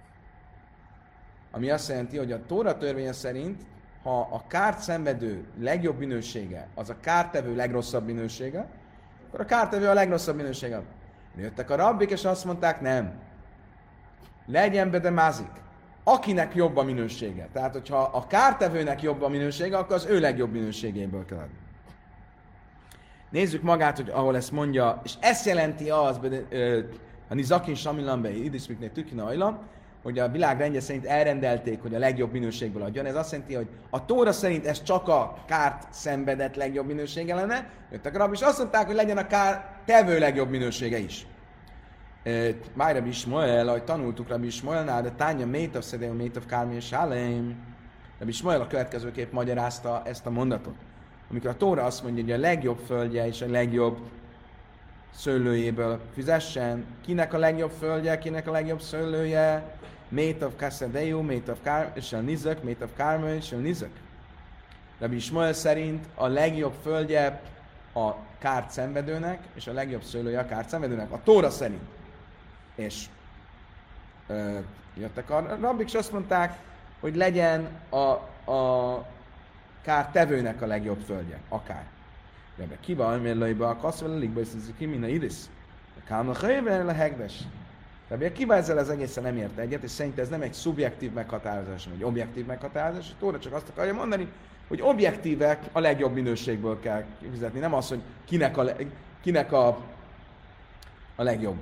Ami azt jelenti, hogy a Tóra törvénye szerint, ha a kárt szenvedő legjobb minősége, az a kártevő legrosszabb minősége, akkor a kártevő a legrosszabb minősége. Jöttek a rabbik, és azt mondták, nem. Legyen be de mázik. Akinek jobb a minősége. Tehát, hogyha a kártevőnek jobb a minősége, akkor az ő legjobb minőségéből kell adni. Nézzük magát, hogy ahol ezt mondja, és ezt jelenti az, a Nizakin Samilambe, Idismiknél Tükina Ajlam, hogy a világ rendje szerint elrendelték, hogy a legjobb minőségből adjon. Ez azt jelenti, hogy a Tóra szerint ez csak a kárt szenvedett legjobb minősége lenne, jöttek a rabbik, és azt mondták, hogy legyen a kár tevő legjobb minősége is. Máj Rabbi Ismael, ahogy tanultuk Rabbi Ismaelnál, de tánya métav szedél, métav kármi és álém. Rabbi Ismael a következőképp magyarázta ezt a mondatot. Amikor a Tóra azt mondja, hogy a legjobb földje és a legjobb szőlőjéből fizessen, kinek a legjobb földje, kinek a legjobb szőlője, métav kaszadejú, métav kármi és a nizak, métav kármi és a nizak. Rabbi Ismael szerint a legjobb földje a kárt szenvedőnek, és a legjobb szőlője a kárt szenvedőnek. A Tóra szerint. És ö, jöttek a rabbik, és azt mondták, hogy legyen a, a kártevőnek a legjobb földje, akár. Rebbe Kiva, Amirlaiba, a Kaszvelelikba, és ez ki minden idis. A Kálnachaivel a Hegdes. Rebbe Kiva ezzel az egészen nem ért egyet, és szerint ez nem egy szubjektív meghatározás, hanem egy objektív meghatározás. A Tóra csak azt akarja mondani, hogy objektívek a legjobb minőségből kell fizetni, nem az, hogy kinek a, kinek a, a legjobb.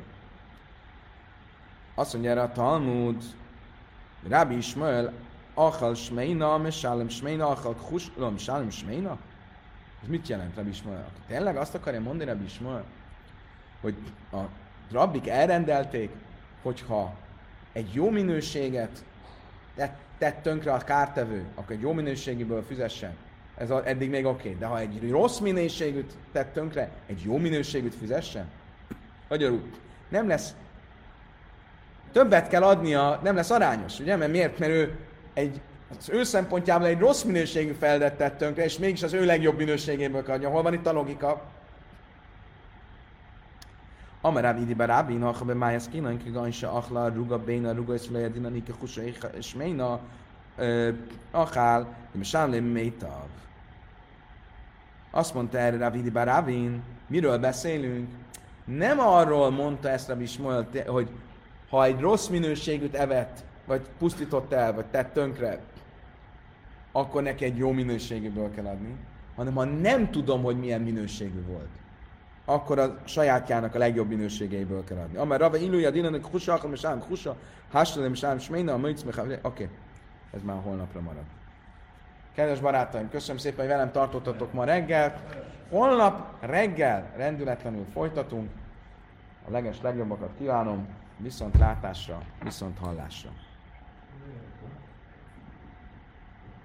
Azt mondja erre a Talmud, Rabbi Ismael, Achal Shmeina, Mesálem Shmeina, Achal Khushla, Mesálem Shmeina? Ez mit jelent Rabbi Ismael? Tényleg azt akarja mondani Rabbi Ismael, hogy a rabbik elrendelték, hogyha egy jó minőséget tett, tett tönkre a kártevő, akkor egy jó minőségiből fizessen. Ez a, eddig még oké. Okay. De ha egy rossz minőségűt tett tönkre, egy jó minőségűt fizessen? Magyarul nem lesz, többet kell adnia, nem lesz arányos, ugye? Mert miért? Mert ő egy, az ő szempontjából egy rossz minőségű földet tett tönkre, és mégis az ő legjobb minőségéből kell adnia. Hol van itt a logika? Amarab idi barabin, ha be májesz kínan, ki gansha achla, ruga béna, ruga és leje dinamika, husa és ména, achál, de sámlé métav. Azt mondta erre Rav Idi bar Ravin, miről beszélünk? Nem arról mondta ezt Rabbi Ismael, hogy ha egy rossz minőségűt evett, vagy pusztított el, vagy tett tönkre, akkor neki egy jó minőségűből kell adni, hanem ha nem tudom, hogy milyen minőségű volt, akkor a sajátjának a legjobb minőségeiből kell adni. Amár Rava Iluja Dinanek Husa, akkor most ám Husa, Hasselem, Sám, Sména, a Möjc, oké, ez már holnapra marad. Kedves barátaim, köszönöm szépen, hogy velem tartottatok ma reggel. Holnap reggel rendületlenül folytatunk. A leges legjobbakat kívánom. Viszont látásra, viszont hallásra.